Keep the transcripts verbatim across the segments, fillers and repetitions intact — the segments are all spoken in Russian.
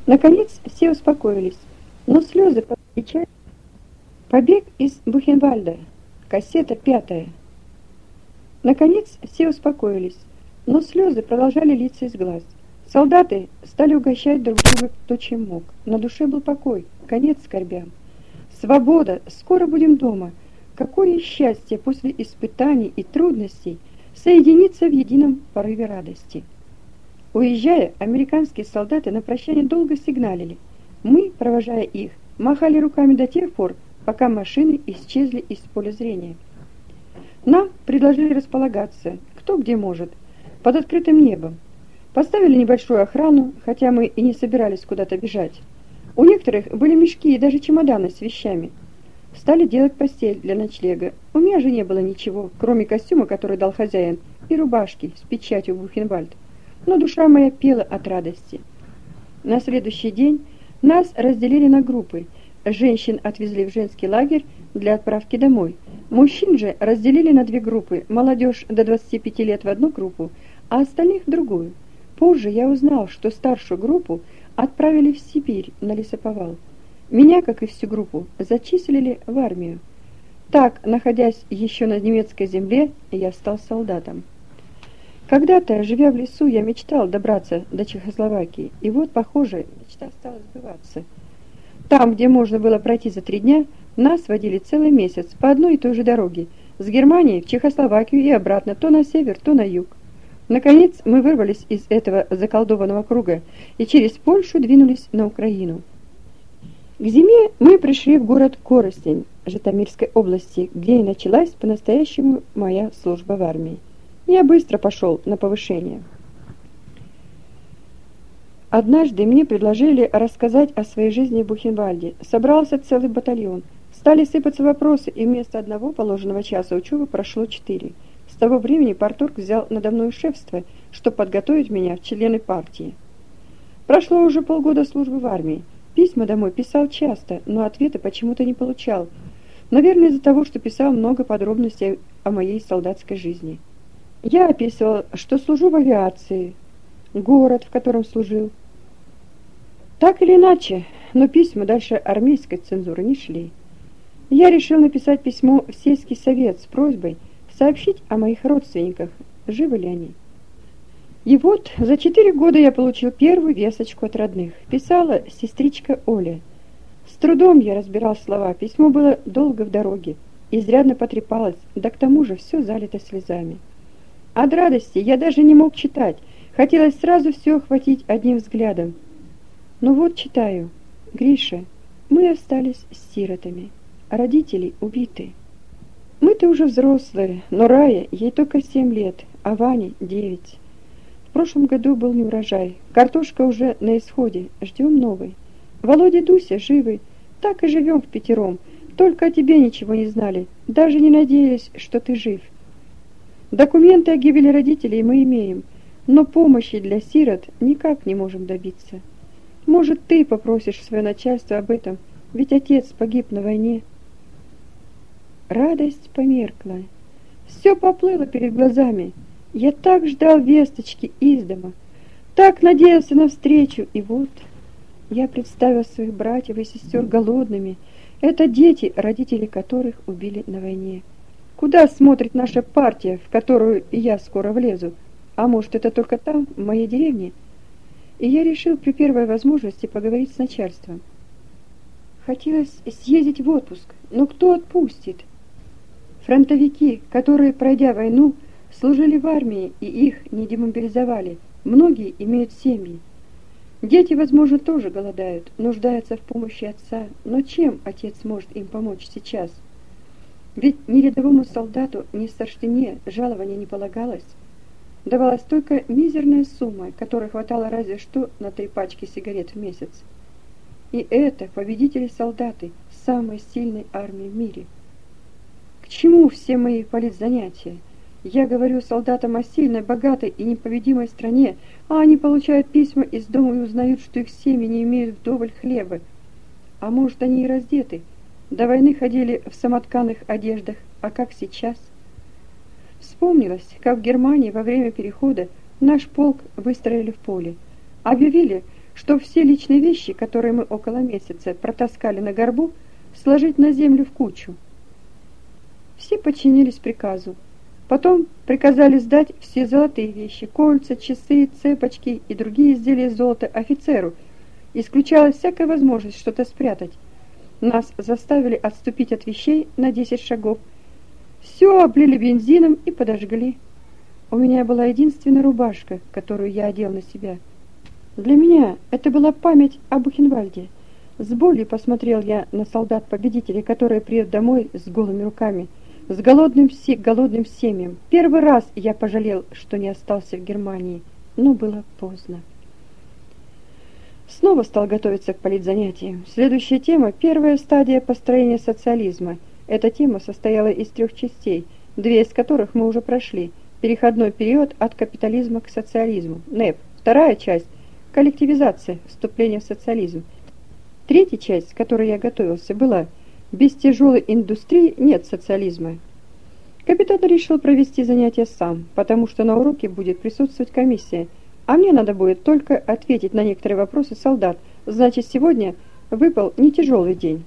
Наконец все успокоились, но слезы печаль. Побег из Бухенвальда. Кассета пятая. Наконец все успокоились, но слезы продолжали литься из глаз. Солдаты стали угощать друг друга кто чем мог. На душе был покой, конец скорбям. Свобода, скоро будем дома. Какое счастье после испытаний и трудностей соединиться в едином порыве радости. Уезжая, американские солдаты на прощание долго сигналили. Мы, провожая их, махали руками до тех пор, пока машины исчезли из поля зрения. Нам предложили располагаться, кто где может, под открытым небом. Поставили небольшую охрану, хотя мы и не собирались куда-то бежать. У некоторых были мешки и даже чемоданы с вещами. Стали делать постель для ночлега. У меня же не было ничего, кроме костюма, который дал хозяин, и рубашки с печатью Бухенвальд. Но душа моя пела от радости. На следующий день нас разделили на группы. Женщин отвезли в женский лагерь для отправки домой. Мужчин же разделили на две группы. Молодежь до двадцати пяти лет в одну группу, а остальных в другую. Позже я узнал, что старшую группу отправили в Сибирь на лесоповал. Меня, как и всю группу, зачислили в армию. Так, находясь еще на немецкой земле, я стал солдатом. Когда-то, живя в лесу, я мечтал добраться до Чехословакии, и вот, похоже, мечта стала сбываться. Там, где можно было пройти за три дня, нас водили целый месяц по одной и той же дороге, с Германии в Чехословакию и обратно, то на север, то на юг. Наконец, мы вырвались из этого заколдованного круга и через Польшу двинулись на Украину. К зиме мы пришли в город Коростень Житомирской области, где и началась по-настоящему моя служба в армии. Я быстро пошел на повышение. Однажды мне предложили рассказать о своей жизни в Бухенвальде. Собрался целый батальон. Стали сыпаться вопросы, и вместо одного положенного часа учебы прошло четыре. С того времени парторг взял надо мной шефство, чтобы подготовить меня в члены партии. Прошло уже полгода службы в армии. Письма домой писал часто, но ответа почему-то не получал. Наверное, из-за того, что писал много подробностей о моей солдатской жизни. Я описывал, что служу в авиации, город, в котором служил. Так или иначе, но письма дальше армейской цензуры не шли. Я решил написать письмо в сельский совет с просьбой сообщить о моих родственниках, живы ли они. И вот за четыре года я получил первую весточку от родных. Писала сестричка Оля. С трудом я разбирал слова, письмо было долго в дороге, изрядно потрепалось, да к тому же все залито слезами. От радости я даже не мог читать, хотелось сразу все охватить одним взглядом. Но вот читаю. Гриша, мы остались сиротами, а родители убиты. Мы-то уже взрослые, но Рая, ей только семь лет, а Ване девять. В прошлом году был неурожай, картошка уже на исходе, ждем новой. Володя и Дуся живы, так и живем впятером, только о тебе ничего не знали, даже не надеялись, что ты жив. Документы о гибели родителей мы имеем, но помощи для сирот никак не можем добиться. Может, ты попросишь свое начальство об этом, ведь отец погиб на войне. Радость померкла, все поплыло перед глазами. Я так ждал весточки из дома, так надеялся на встречу, и вот я представил своих братьев и сестер голодными. Это дети, родители которых убили на войне. Куда смотрит наша партия, в которую я скоро влезу? А может, это только там, в моей деревне? И я решил при первой возможности поговорить с начальством. Хотелось съездить в отпуск, но кто отпустит? Фронтовики, которые, пройдя войну, служили в армии и их не демобилизовали, многие имеют семьи. Дети, возможно, тоже голодают, нуждаются в помощи отца, но чем отец может им помочь сейчас? Ведь ни рядовому солдату, ни старшине жалования не полагалось. Давалась только мизерная сумма, которой хватало разве что на три пачки сигарет в месяц. И это победители-солдаты самой сильной армии в мире. К чему все мои политзанятия? Я говорю солдатам о сильной, богатой и непобедимой стране, а они получают письма из дома и узнают, что их семьи не имеют вдоволь хлеба. А может, они и раздеты? До войны ходили в самотканых одеждах, а как сейчас? Вспомнилось, как в Германии во время перехода наш полк выстроили в поле. Объявили, что все личные вещи, которые мы около месяца протаскали на горбу, сложить на землю в кучу. Все подчинились приказу. Потом приказали сдать все золотые вещи, кольца, часы, цепочки и другие изделия из золота офицеру. Исключалась всякая возможность что-то спрятать. Нас заставили отступить от вещей на десять шагов. Все облили бензином и подожгли. У меня была единственная рубашка, которую я одел на себя. Для меня это была память о Бухенвальде. С болью посмотрел я на солдат-победителей, которые приедут домой с голыми руками, с голодным, голодным семьям. Первый раз я пожалел, что не остался в Германии, но было поздно. Снова стал готовиться к политзанятиям. Следующая тема – первая стадия построения социализма. Эта тема состояла из трех частей, две из которых мы уже прошли. Переходной период от капитализма к социализму, НЭП. Вторая часть – коллективизация, вступление в социализм. Третья часть, к которой я готовился, была «Без тяжелой индустрии нет социализма». Капитан решил провести занятия сам, потому что на уроке будет присутствовать комиссия, а мне надо будет только ответить на некоторые вопросы солдат, значит, сегодня выпал не тяжелый день.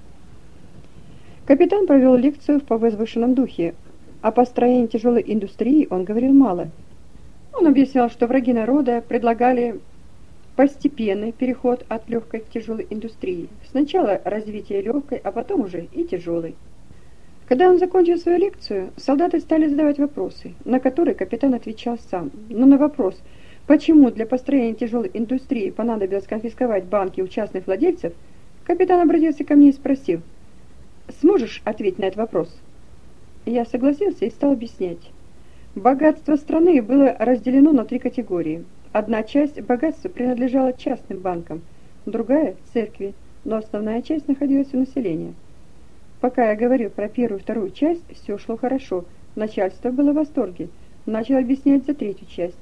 Капитан провел лекцию в повызвышенном духе. О построении тяжелой индустрии он говорил мало. Он объяснял, что враги народа предлагали постепенный переход от легкой к тяжелой индустрии. Сначала развитие легкой, а потом уже и тяжелой. Когда он закончил свою лекцию, солдаты стали задавать вопросы, на которые капитан отвечал сам. Но на вопрос, почему для построения тяжелой индустрии понадобилось конфисковать банки у частных владельцев, капитан обратился ко мне и спросил: «Сможешь ответить на этот вопрос?» Я согласился и стал объяснять. Богатство страны было разделено на три категории. Одна часть богатства принадлежала частным банкам, другая – церкви, но основная часть находилась у населения. Пока я говорил про первую и вторую часть, все шло хорошо, начальство было в восторге. Начал объяснять за третью часть.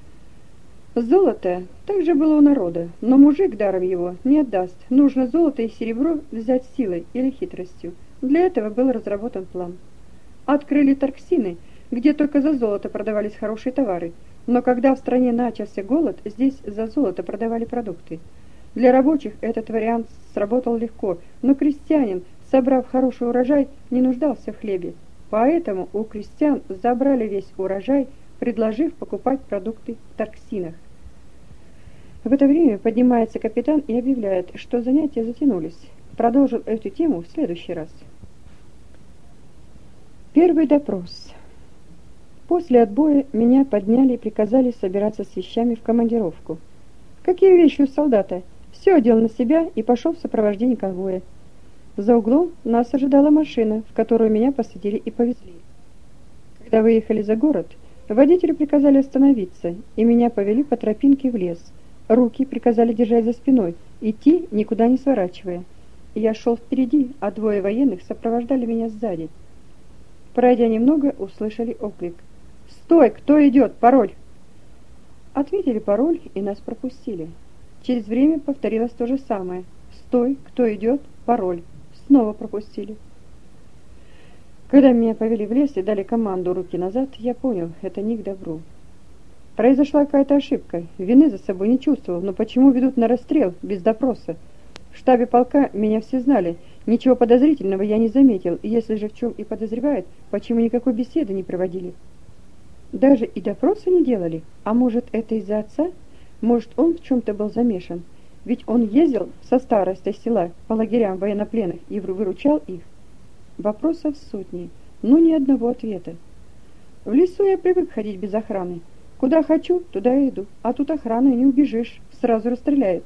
Золото также было у народа, но мужик даром его не отдаст. Нужно золото и серебро взять силой или хитростью. Для этого был разработан план. Открыли торксины, где только за золото продавались хорошие товары, но когда в стране начался голод, здесь за золото продавали продукты. Для рабочих этот вариант сработал легко, но крестьянин, собрав хороший урожай, не нуждался в хлебе. Поэтому у крестьян забрали весь урожай, предложив покупать продукты в торксинах. В это время поднимается капитан и объявляет, что занятия затянулись. Продолжим эту тему в следующий раз. Первый допрос. После отбоя меня подняли и приказали собираться с вещами в командировку. Какие вещи у солдата? Все одел на себя и пошел в сопровождении конвоя. За углом нас ожидала машина, в которую меня посадили и повезли. Когда выехали за город, водителю приказали остановиться, и меня повели по тропинке в лес. Руки приказали держать за спиной, идти никуда не сворачивая. Я шел впереди, а двое военных сопровождали меня сзади. Пройдя немного, услышали оклик: «Стой! Кто идет? Пароль!» Ответили пароль, и нас пропустили. Через время повторилось то же самое: «Стой! Кто идет? Пароль!» Снова пропустили. Когда меня повели в лес и дали команду «руки назад», я понял, это не к добру. Произошла какая-то ошибка, вины за собой не чувствовал, но почему ведут на расстрел без допроса? В штабе полка меня все знали, ничего подозрительного я не заметил, и если же в чем и подозревают, почему никакой беседы не проводили? Даже и допроса не делали? А может, это из-за отца? Может, он в чем-то был замешан? Ведь он ездил со старостой села по лагерям военнопленных и выручал их. Вопросов сотни, но ни одного ответа. В лесу я привык ходить без охраны. Куда хочу, туда и иду, а тут охраны не убежишь, сразу расстреляют.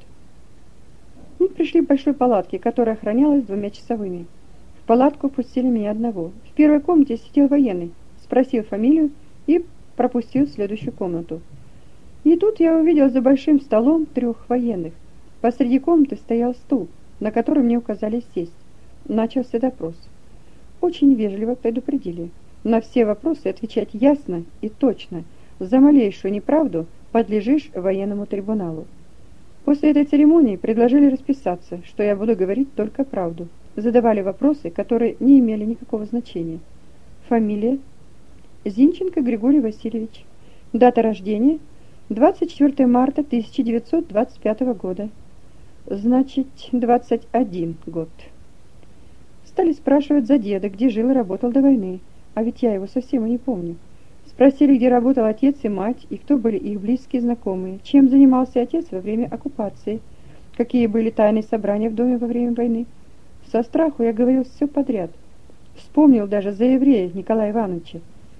Мы пришли к большой палатке, которая охранялась двумя часовыми. В палатку пустили меня одного. В первой комнате сидел военный, спросил фамилию и пропустил в следующую комнату. И тут я увидел за большим столом трех военных. Посреди комнаты стоял стул, на который мне указали сесть. Начался допрос. Очень вежливо предупредили: на все вопросы отвечать ясно и точно. За малейшую неправду подлежишь военному трибуналу. После этой церемонии предложили расписаться, что я буду говорить только правду. Задавали вопросы, которые не имели никакого значения. Фамилия: Зинченко Григорий Васильевич. Дата рождения: двадцать четвёртое марта тысяча девятьсот двадцать пятого года. Значит, двадцать один год. Стали спрашивать за деда, где жил и работал до войны, а ведь я его совсем и не помню. Спросили, где работал отец и мать, и кто были их близкие знакомые, чем занимался отец во время оккупации, какие были тайные собрания в доме во время войны. Со страху я говорил все подряд. Вспомнил даже за еврея Николая Ивановича.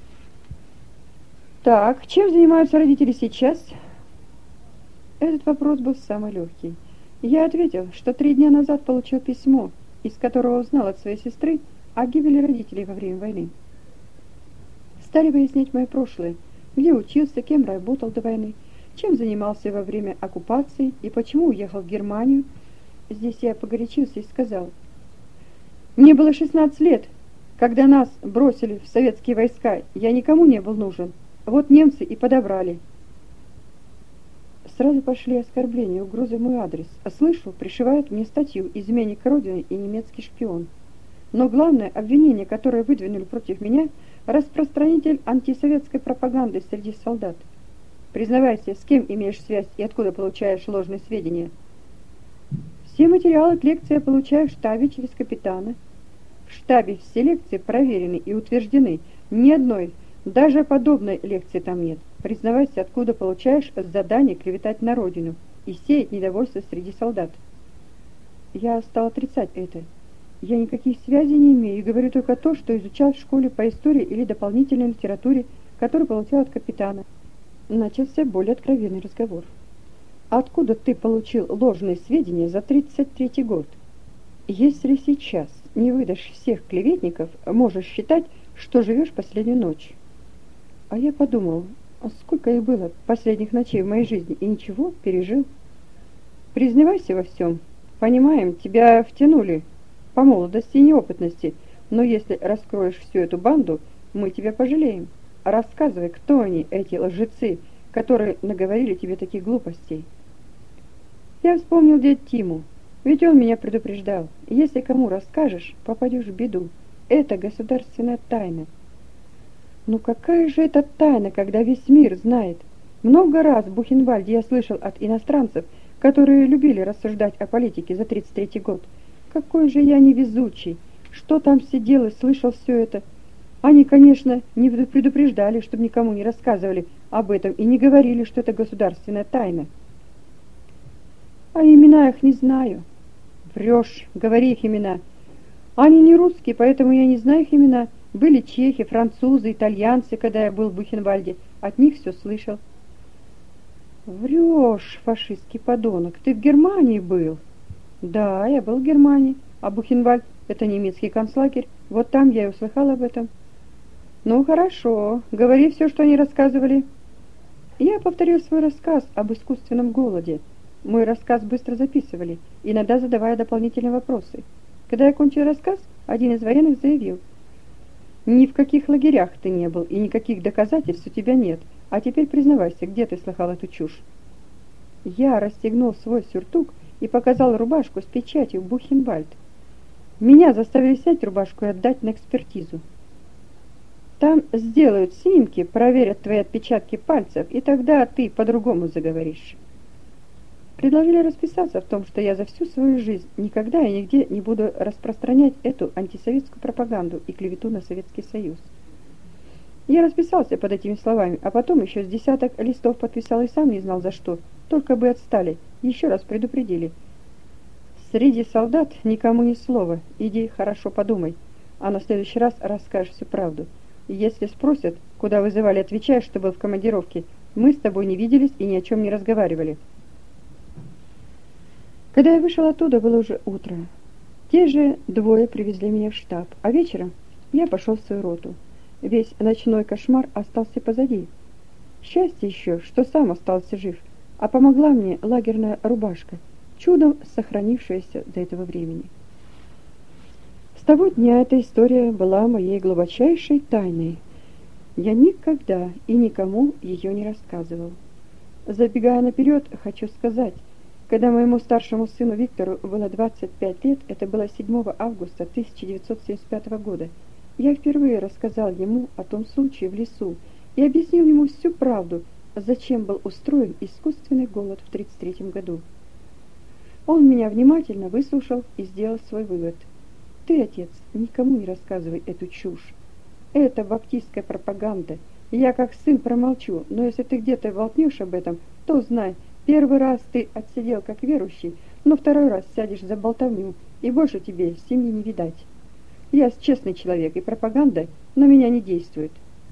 Так, чем занимаются родители сейчас? Этот вопрос был самый легкий. Я ответил, что три дня назад получил письмо, из которого узнал от своей сестры о гибели родителей во время войны. Стали выяснять мое прошлое, где учился, кем работал до войны, чем занимался во время оккупации и почему уехал в Германию. Здесь я погорячился и сказал: «Мне было шестнадцать лет, когда нас бросили в советские войска, я никому не был нужен. Вот немцы и подобрали». Сразу пошли оскорбления, угрозы в мой адрес. А слышу, пришивают мне статью «Изменник Родины» и «Немецкий шпион». Но главное обвинение, которое выдвинули против меня – распространитель антисоветской пропаганды среди солдат. Признавайся, с кем имеешь связь и откуда получаешь ложные сведения. Все материалы к лекции я получаю в штабе через капитана. В штабе все лекции проверены и утверждены. Ни одной, даже подобной лекции там нет. Признавайся, откуда получаешь задание клеветать на родину и сеять недовольство среди солдат. Я стал отрицать это. Я никаких связей не имею и говорю только то, что изучал в школе по истории или дополнительной литературе, которую получал от капитана. Начался более откровенный разговор. «Откуда ты получил ложные сведения за тридцать третий год? Если сейчас не выдашь всех клеветников, можешь считать, что живешь последнюю ночь». А я подумал, а сколько их было последних ночей в моей жизни, и ничего, пережил. Признавайся во всем. Понимаем, тебя втянули по молодости и неопытности, но если раскроешь всю эту банду, мы тебя пожалеем. Рассказывай, кто они, эти лжецы, которые наговорили тебе таких глупостей. Я вспомнил дядь Тиму, ведь он меня предупреждал. Если кому расскажешь, попадешь в беду. Это государственная тайна. Ну какая же это тайна, когда весь мир знает? Много раз в Бухенвальде я слышал от иностранцев, которые любили рассуждать о политике за тридцать третий год. Какой же я невезучий! Что там сидел и слышал все это? Они, конечно, не предупреждали, чтобы никому не рассказывали об этом и не говорили, что это государственная тайна. А имена их не знаю. Врешь, говори их имена. Они не русские, поэтому я не знаю их имена. Были чехи, французы, итальянцы, когда я был в Бухенвальде. От них все слышал. Врешь, фашистский подонок, ты в Германии был? Да, я был в Германии, а Бухенвальд — это немецкий концлагерь. Вот там я и услыхал об этом. Ну, хорошо, говори все, что они рассказывали. Я повторил свой рассказ об искусственном голоде. Мой рассказ быстро записывали, иногда задавая дополнительные вопросы. Когда я кончил рассказ, один из военных заявил: «Ни в каких лагерях ты не был, и никаких доказательств у тебя нет. А теперь признавайся, где ты слыхал эту чушь?» Я расстегнул свой сюртук и показал рубашку с печатью Бухенвальд. Меня заставили снять рубашку и отдать на экспертизу. Там сделают снимки, проверят твои отпечатки пальцев, и тогда ты по-другому заговоришь. Предложили расписаться в том, что я за всю свою жизнь никогда и нигде не буду распространять эту антисоветскую пропаганду и клевету на Советский Союз. Я расписался под этими словами, а потом еще с десяток листов подписал и сам не знал за что, только бы отстали, еще раз предупредили. Среди солдат никому ни слова, иди хорошо подумай, а на следующий раз расскажешь всю правду. Если спросят, куда вызывали, отвечай, что был в командировке. Мы с тобой не виделись и ни о чем не разговаривали. Когда я вышел оттуда, было уже утро. Те же двое привезли меня в штаб, а вечером я пошел в свою роту. Весь ночной кошмар остался позади. Счастье еще, что сам остался жив, а помогла мне лагерная рубашка, чудом сохранившаяся до этого времени. С того дня эта история была моей глубочайшей тайной. Я никогда и никому ее не рассказывал. Забегая наперед, хочу сказать, когда моему старшему сыну Виктору было двадцать пять лет, это было седьмого августа тысяча девятьсот семьдесят пятого года, я впервые рассказал ему о том случае в лесу и объяснил ему всю правду, зачем был устроен искусственный голод в тридцать третьем году. Он меня внимательно выслушал и сделал свой вывод. Ты, отец, никому не рассказывай эту чушь. Это баптистская пропаганда. Я как сын промолчу, но если ты где-то болтнешь об этом, то знай, первый раз ты отсидел как верующий, но второй раз сядешь за болтовню, и больше тебе семьи не видать. Я честный человек, и пропаганда на меня не действует.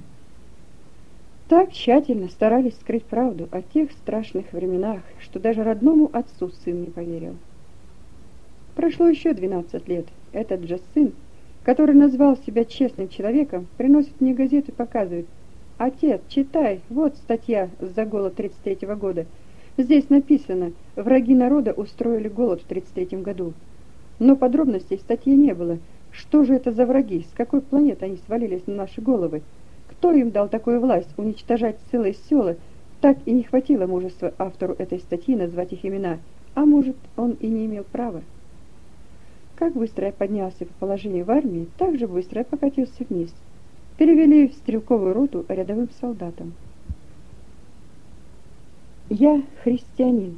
Так тщательно старались скрыть правду о тех страшных временах, что даже родному отцу сын не поверил. Прошло еще двенадцать лет. Этот же сын, который назвал себя честным человеком, приносит мне газету и показывает: «Отец, читай, вот статья за голод тридцать третьего года. Здесь написано, враги народа устроили голод в тридцать третьем году». Но подробностей в статье не было. Что же это за враги? С какой планеты они свалились на наши головы? Кто им дал такую власть уничтожать целые села? Так и не хватило мужества автору этой статьи назвать их имена. А может, он и не имел права. Как быстро я поднялся по положению в армии, так же быстро я покатился вниз. Перевели в стрелковую роту рядовым солдатам. Я христианин.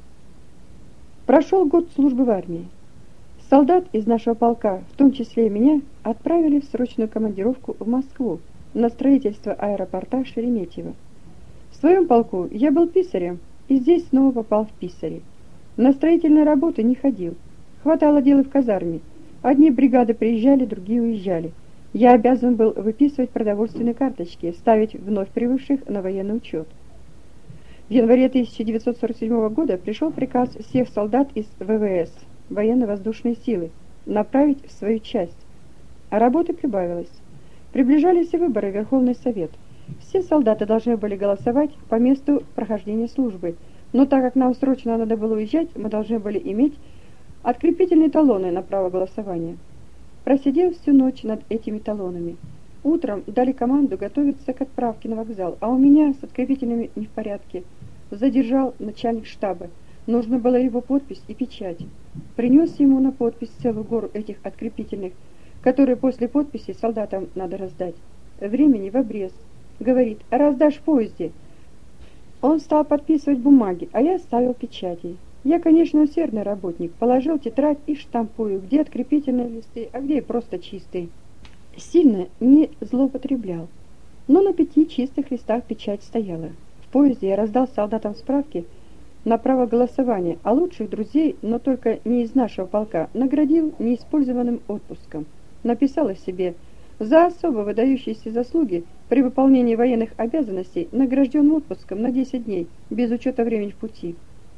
Прошел год службы в армии. Солдат из нашего полка, в том числе и меня, отправили в срочную командировку в Москву на строительство аэропорта Шереметьево. В своем полку я был писарем, и здесь снова попал в писари. На строительные работы не ходил. Хватало дела в казарме. Одни бригады приезжали, другие уезжали. Я обязан был выписывать продовольственные карточки, ставить вновь прибывших на военный учет. В январе тысяча девятьсот сорок седьмого года пришел приказ всех солдат из вэ вэ эс, военно-воздушные силы, направить в свою часть. А работы прибавилось. Приближались и выборы в Верховный Совет. Все солдаты должны были голосовать по месту прохождения службы, но так как нам срочно надо было уезжать, мы должны были иметь открепительные талоны на право голосования. Просидел всю ночь над этими талонами. Утром дали команду готовиться к отправке на вокзал, а у меня с открепительными не в порядке. Задержал начальник штаба. Нужно было его подпись и печать. Принес ему на подпись целую гору этих открепительных, которые после подписи солдатам надо раздать. Времени в обрез. Говорит: раздашь в поезде. Он стал подписывать бумаги, а я ставил печати. Я, конечно, усердный работник, положил тетрадь и штампую, где открепительные листы, а где и просто чистые. Сильно не злоупотреблял, но на пяти чистых листах печать стояла. В поезде я раздал солдатам справки на право голосования, а лучших друзей, но только не из нашего полка, наградил неиспользованным отпуском. Написал о себе: за особо выдающиеся заслуги при выполнении военных обязанностей награжден отпуском на десять дней, без учета времени в пути.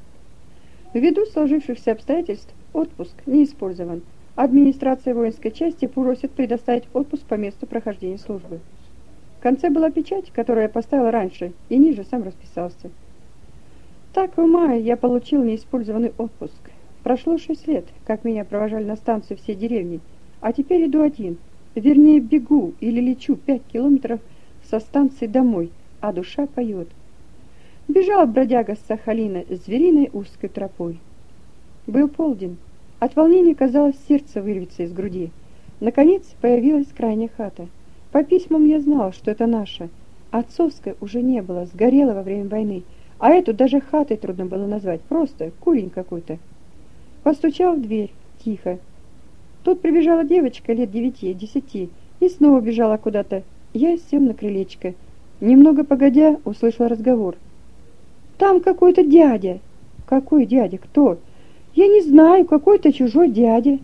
Ввиду сложившихся обстоятельств отпуск не использован. Администрация воинской части просит предоставить отпуск по месту прохождения службы. В конце была печать, которую я поставил раньше, и ниже сам расписался. Так в мае я получил неиспользованный отпуск. Прошло шесть лет, как меня провожали на станцию все деревни, а теперь иду один, вернее бегу или лечу пять километров со станции домой, а душа поет. Бежал бродяга с Сахалина звериной узкой тропой. Был полдень. От волнения, казалось, сердце вырвется из груди. Наконец появилась крайняя хата. По письмам я знал, что это наша. Отцовской уже не было, сгорела во время войны. А эту даже хатой трудно было назвать, просто курень какой-то. Постучал в дверь, тихо. Тут прибежала девочка лет девяти-десяти и снова бежала куда-то. Я сел на крылечко. Немного погодя, услышал разговор. «Там какой-то дядя». «Какой дядя? Кто?» «Я не знаю, какой-то чужой дядя».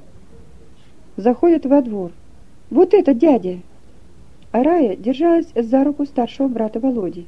Заходят во двор. «Вот это дядя!» А Рая держалась за руку старшего брата Володи.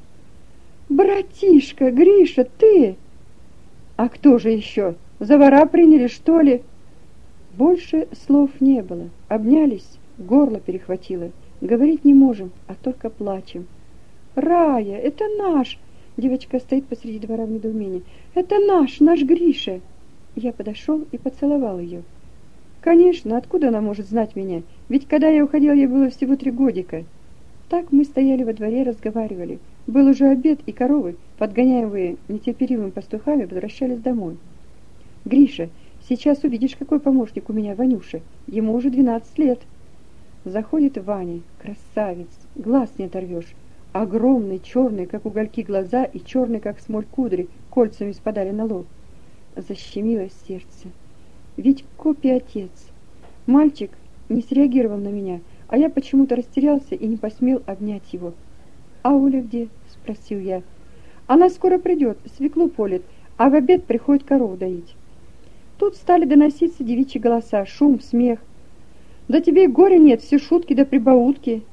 «Братишка, Гриша, ты?» «А кто же еще? За вора приняли, что ли?» Больше слов не было. Обнялись, горло перехватило. Говорить не можем, а только плачем. «Рая, это наш!» Девочка стоит посреди двора в недоумении. «Это наш, наш Гриша!» Я подошел и поцеловал ее. Конечно, откуда она может знать меня? Ведь когда я уходил, ей было всего три годика. Так мы стояли во дворе, разговаривали. Был уже обед, и коровы, подгоняемые нетерпеливыми пастухами, возвращались домой. «Гриша, сейчас увидишь, какой помощник у меня, Ванюша. Ему уже двенадцать лет». Заходит Ваня, красавец, глаз не оторвешь. Огромный, черный, как угольки, глаза и черный, как смоль кудри, кольцами спадали на лоб. Защемило сердце. Ведь копия отец. Мальчик не среагировал на меня, а я почему-то растерялся и не посмел обнять его. «А Оля где?» – спросил я. «Она скоро придет, свеклу полит, а в обед приходит корову доить». Тут стали доноситься девичьи голоса, шум, смех. «Да тебе и горя нет, все шутки да прибаутки».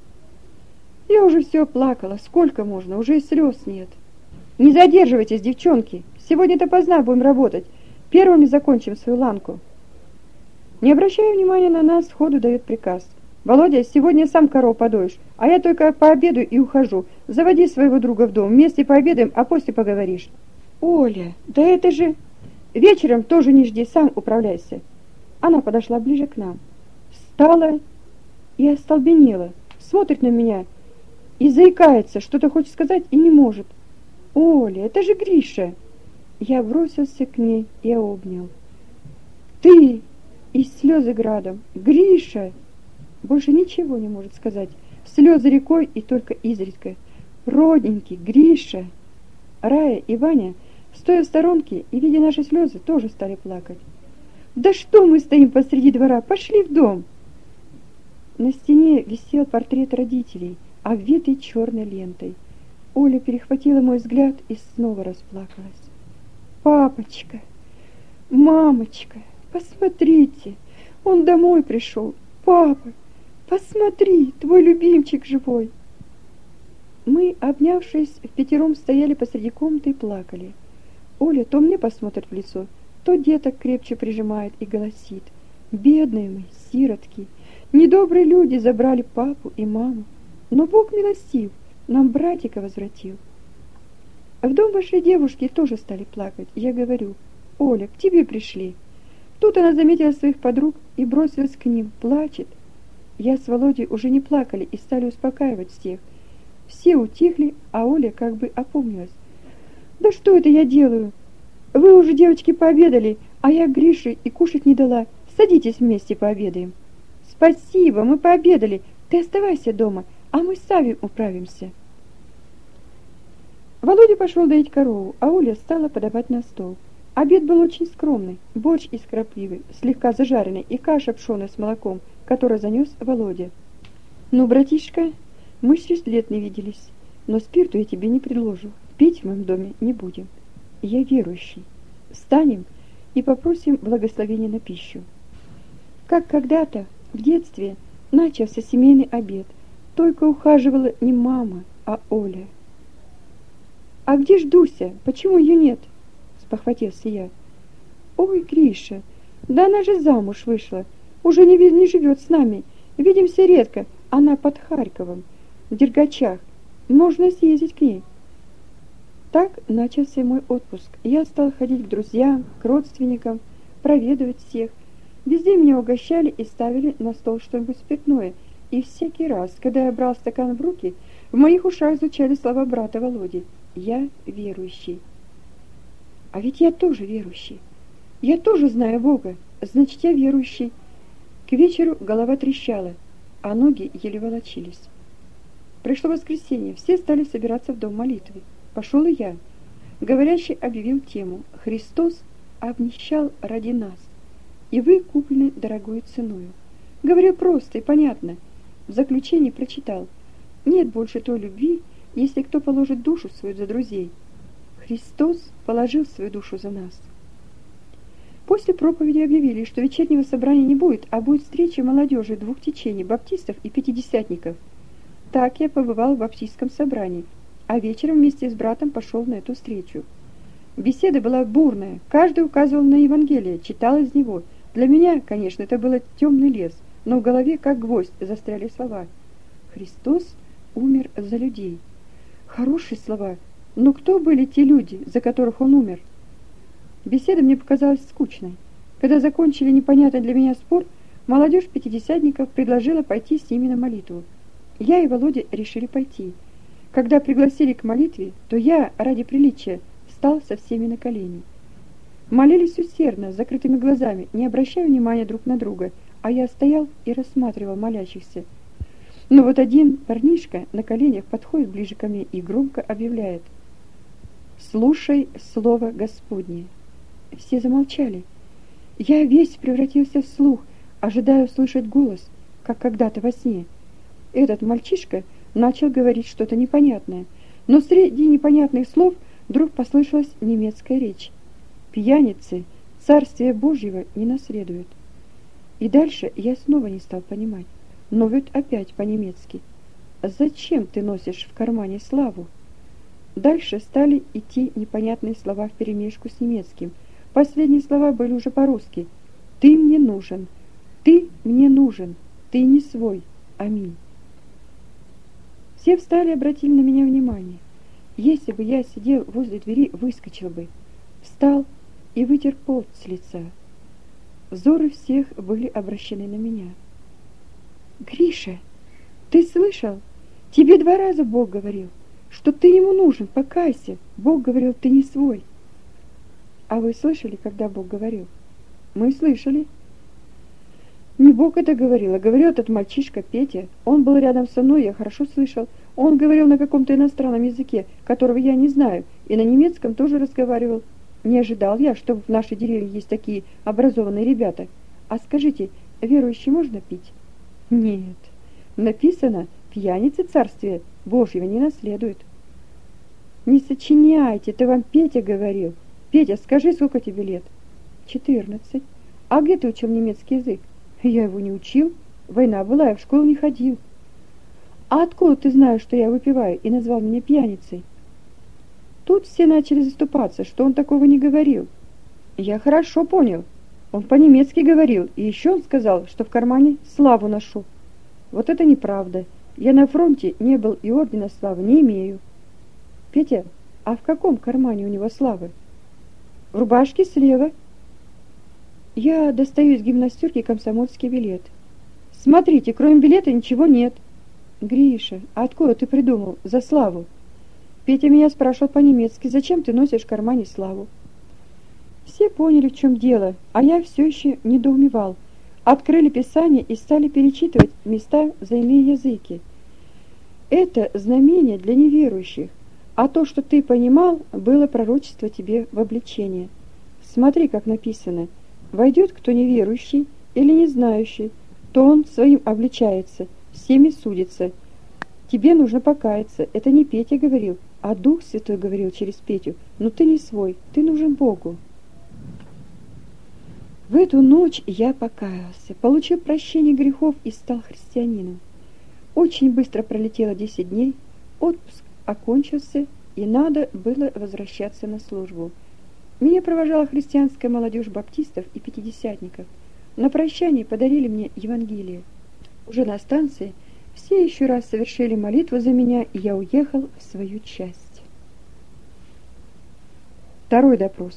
Я уже все плакала, сколько можно, уже и слез нет. «Не задерживайтесь, девчонки, сегодня допоздна будем работать, первыми закончим свою ланку». Не обращая внимания на нас, сходу дает приказ. «Володя, сегодня сам корову подоишь, а я только пообедаю и ухожу. Заводи своего друга в дом, вместе пообедаем, а после поговоришь». «Оля, да это же...» «Вечером тоже не жди, сам управляйся». Она подошла ближе к нам, встала и остолбенела, смотрит на меня и заикается, что-то хочет сказать и не может. «Оля, это же Гриша!» Я бросился к ней и обнял. «Ты!» И слезы градом. «Гриша!» Больше ничего не может сказать. Слезы рекой и только изредка. «Родненький, Гриша!» Рая и Ваня, стоя в сторонке и видя наши слезы, тоже стали плакать. «Да что мы стоим посреди двора? Пошли в дом!» На стене висел портрет родителей, обвитый черной лентой. Оля перехватила мой взгляд и снова расплакалась. «Папочка! Мамочка! Посмотрите! Он домой пришел! Папа! Посмотри! Твой любимчик живой!» Мы, обнявшись, впятером стояли посреди комнаты и плакали. Оля то мне посмотрит в лицо, то деток крепче прижимает и голосит. «Бедные мы, сиротки! Недобрые люди забрали папу и маму, но Бог милостив, нам братика возвратил». В дом вошли девушки и тоже стали плакать. Я говорю: «Оля, к тебе пришли». Тут она заметила своих подруг и бросилась к ним, плачет. Я с Володей уже не плакали и стали успокаивать всех. Все утихли, а Оля как бы опомнилась. «Да что это я делаю? Вы уже, девочки, пообедали, а я Грише и кушать не дала. Садитесь вместе пообедаем». «Спасибо, мы пообедали. Ты оставайся дома, а мы сами управимся». Володя пошел доить корову, а Оля стала подавать на стол. Обед был очень скромный. Борщ из крапивы, слегка зажаренный, и каша пшеная с молоком, которую занес Володя. «Ну, братишка, мы шесть лет не виделись, но спирту я тебе не предложу. Пить в моем доме не будем. Я верующий. Встанем и попросим благословения на пищу». Как когда-то, в детстве, начался семейный обед, только ухаживала не мама, а Оля. «А где ж Дуся? Почему ее нет?» — спохватился я. «Ой, Гриша, да она же замуж вышла, уже не, не живет с нами, видимся редко, она под Харьковом, в Дергачах, можно съездить к ней». Так начался мой отпуск. Я стал ходить к друзьям, к родственникам, проведывать всех. Везде меня угощали и ставили на стол что-нибудь спиртное, и всякий раз, когда я брал стакан в руки, в моих ушах звучали слова брата Володи: «Я верующий». А ведь я тоже верующий. Я тоже знаю Бога, значит, я верующий. К вечеру голова трещала, а ноги еле волочились. Пришло воскресенье, все стали собираться в дом молитвы. Пошел и я. Говорящий объявил тему: «Христос обнищал ради нас, и вы куплены дорогою ценою». Говорил просто и понятно. В заключении прочитал: «Нет больше той любви, если кто положит душу свою за друзей. Христос положил свою душу за нас». После проповеди объявили, что вечернего собрания не будет, а будет встреча молодежи двух течений, баптистов и пятидесятников. Так я побывал в баптистском собрании, а вечером вместе с братом пошел на эту встречу. Беседа была бурная, каждый указывал на Евангелие, читал из него. Для меня, конечно, это был темный лес, но в голове, как гвоздь, застряли слова: «Христос умер за людей». Хорошие слова, но кто были те люди, за которых он умер? Беседа мне показалась скучной. Когда закончили непонятный для меня спор, молодежь пятидесятников предложила пойти с ними на молитву. Я и Володя решили пойти. Когда пригласили к молитве, то я, ради приличия, встал со всеми на колени. Молились усердно, с закрытыми глазами, не обращая внимания друг на друга, а я стоял и рассматривал молящихся. Но вот один парнишка на коленях подходит ближе ко мне и громко объявляет: «Слушай слово Господне». все замолчали. Я весь превратился в слух, ожидая услышать голос, как когда-то во сне. Этот мальчишка начал говорить что-то непонятное, но среди непонятных слов вдруг послышалась немецкая речь. «Пьяницы Царствия Божьего не наследуют». И дальше я снова не стал понимать, но ведь опять по-немецки. «Зачем ты носишь в кармане славу?» Дальше стали идти непонятные слова вперемешку с немецким. Последние слова были уже по-русски. «Ты мне нужен, ты мне нужен, ты не свой, аминь». Все встали и обратили на меня внимание. Если бы я сидел возле двери, выскочил бы. Встал и вытер пот с лица. Взоры всех были обращены на меня. «Гриша, ты слышал? Тебе два раза Бог говорил, что ты ему нужен, покайся. Бог говорил, ты не свой». «А вы слышали, когда Бог говорил?» «Мы слышали». «Не Бог это говорил, а говорил этот мальчишка Петя. Он был рядом со мной, я хорошо слышал. Он говорил на каком-то иностранном языке, которого я не знаю, и на немецком тоже разговаривал. Не ожидал я, что в нашей деревне есть такие образованные ребята. А скажите, верующие можно пить?» «Нет. Написано, пьяницы Царствия Божьего не наследуют». «Не сочиняйте, это вам Петя говорил. Петя, скажи, сколько тебе лет?» «Четырнадцать. А где ты учил немецкий язык?» «Я его не учил. Война была, я в школу не ходил». «А откуда ты знаешь, что я выпиваю, и назвал меня пьяницей?» Тут все начали заступаться, что он такого не говорил. Я хорошо понял. Он по-немецки говорил, и еще он сказал, что в кармане славу ношу. Вот это неправда. Я на фронте не был и ордена славы не имею. Петя, а в каком кармане у него славы? В рубашке слева. Я достаю из гимнастерки комсомольский билет. Смотрите, кроме билета ничего нет. Гриша, а откуда ты придумал за славу? Петя меня спрашивал по-немецки, зачем ты носишь в кармане славу? Все поняли, в чем дело, а я все еще недоумевал. Открыли Писание и стали перечитывать места за иные языки. Это знамение для неверующих, а то, что ты понимал, было пророчество тебе в обличение. Смотри, как написано. Войдет кто неверующий или не знающий, то он своим обличается, всеми судится. Тебе нужно покаяться. Это не Петя говорил, а Дух Святой говорил через Петю. Но ты не свой, ты нужен Богу. В эту ночь я покаялся, получил прощение грехов и стал христианином. Очень быстро пролетело десять дней, отпуск окончился, и надо было возвращаться на службу. Меня провожала христианская молодежь баптистов и пятидесятников. На прощание подарили мне Евангелие. Уже на станции все еще раз совершили молитву за меня, и я уехал в свою часть. Второй допрос.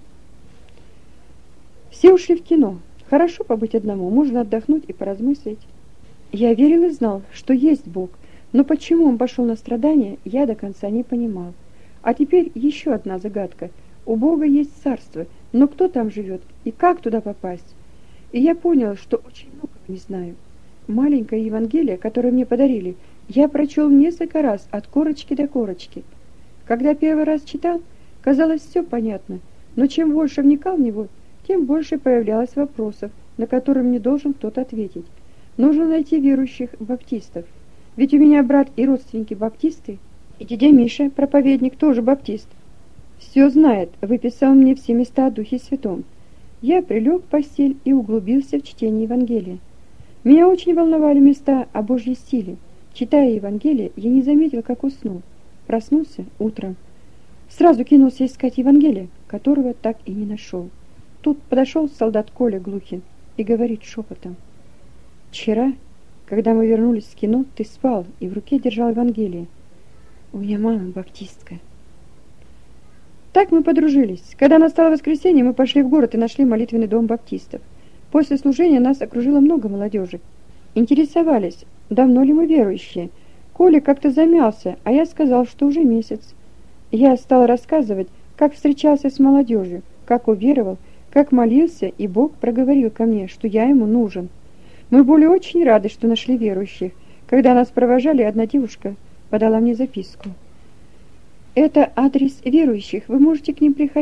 Все ушли в кино. Хорошо побыть одному, можно отдохнуть и поразмыслить. Я верил и знал, что есть Бог, но почему он пошел на страдания, я до конца не понимал. А теперь еще одна загадка. У Бога есть царство, но кто там живет и как туда попасть? И я понял, что очень много не знаю. Маленькое Евангелие, которое мне подарили, я прочел несколько раз от корочки до корочки. Когда первый раз читал, казалось, все понятно, но чем больше вникал в него, тем больше появлялось вопросов, на которые мне должен кто-то ответить. Нужно найти верующих баптистов. Ведь у меня брат и родственники баптисты, и дядя Миша, проповедник, тоже баптист. Все знает, выписал мне все места о Духе Святом. Я прилег в постель и углубился в чтение Евангелия. Меня очень волновали места о Божьей силе. Читая Евангелие, я не заметил, как уснул. Проснулся утром. Сразу кинулся искать Евангелие, которого так и не нашел. Тут подошел солдат Коля Глухин и говорит шепотом: «Вчера, когда мы вернулись с кино, ты спал и в руке держал Евангелие. У меня мама баптистка». Так мы подружились. Когда настало воскресенье, мы пошли в город и нашли молитвенный дом баптистов. После служения нас окружило много молодежи. Интересовались, давно ли мы верующие. Коля как-то замялся, а я сказал, что уже месяц. Я стал рассказывать, как встречался с молодежью, как уверовал, как молился, и Бог проговорил ко мне, что я ему нужен. Мы были очень рады, что нашли верующих. Когда нас провожали, одна девушка подала мне записку. «Это адрес верующих, вы можете к ним приходить.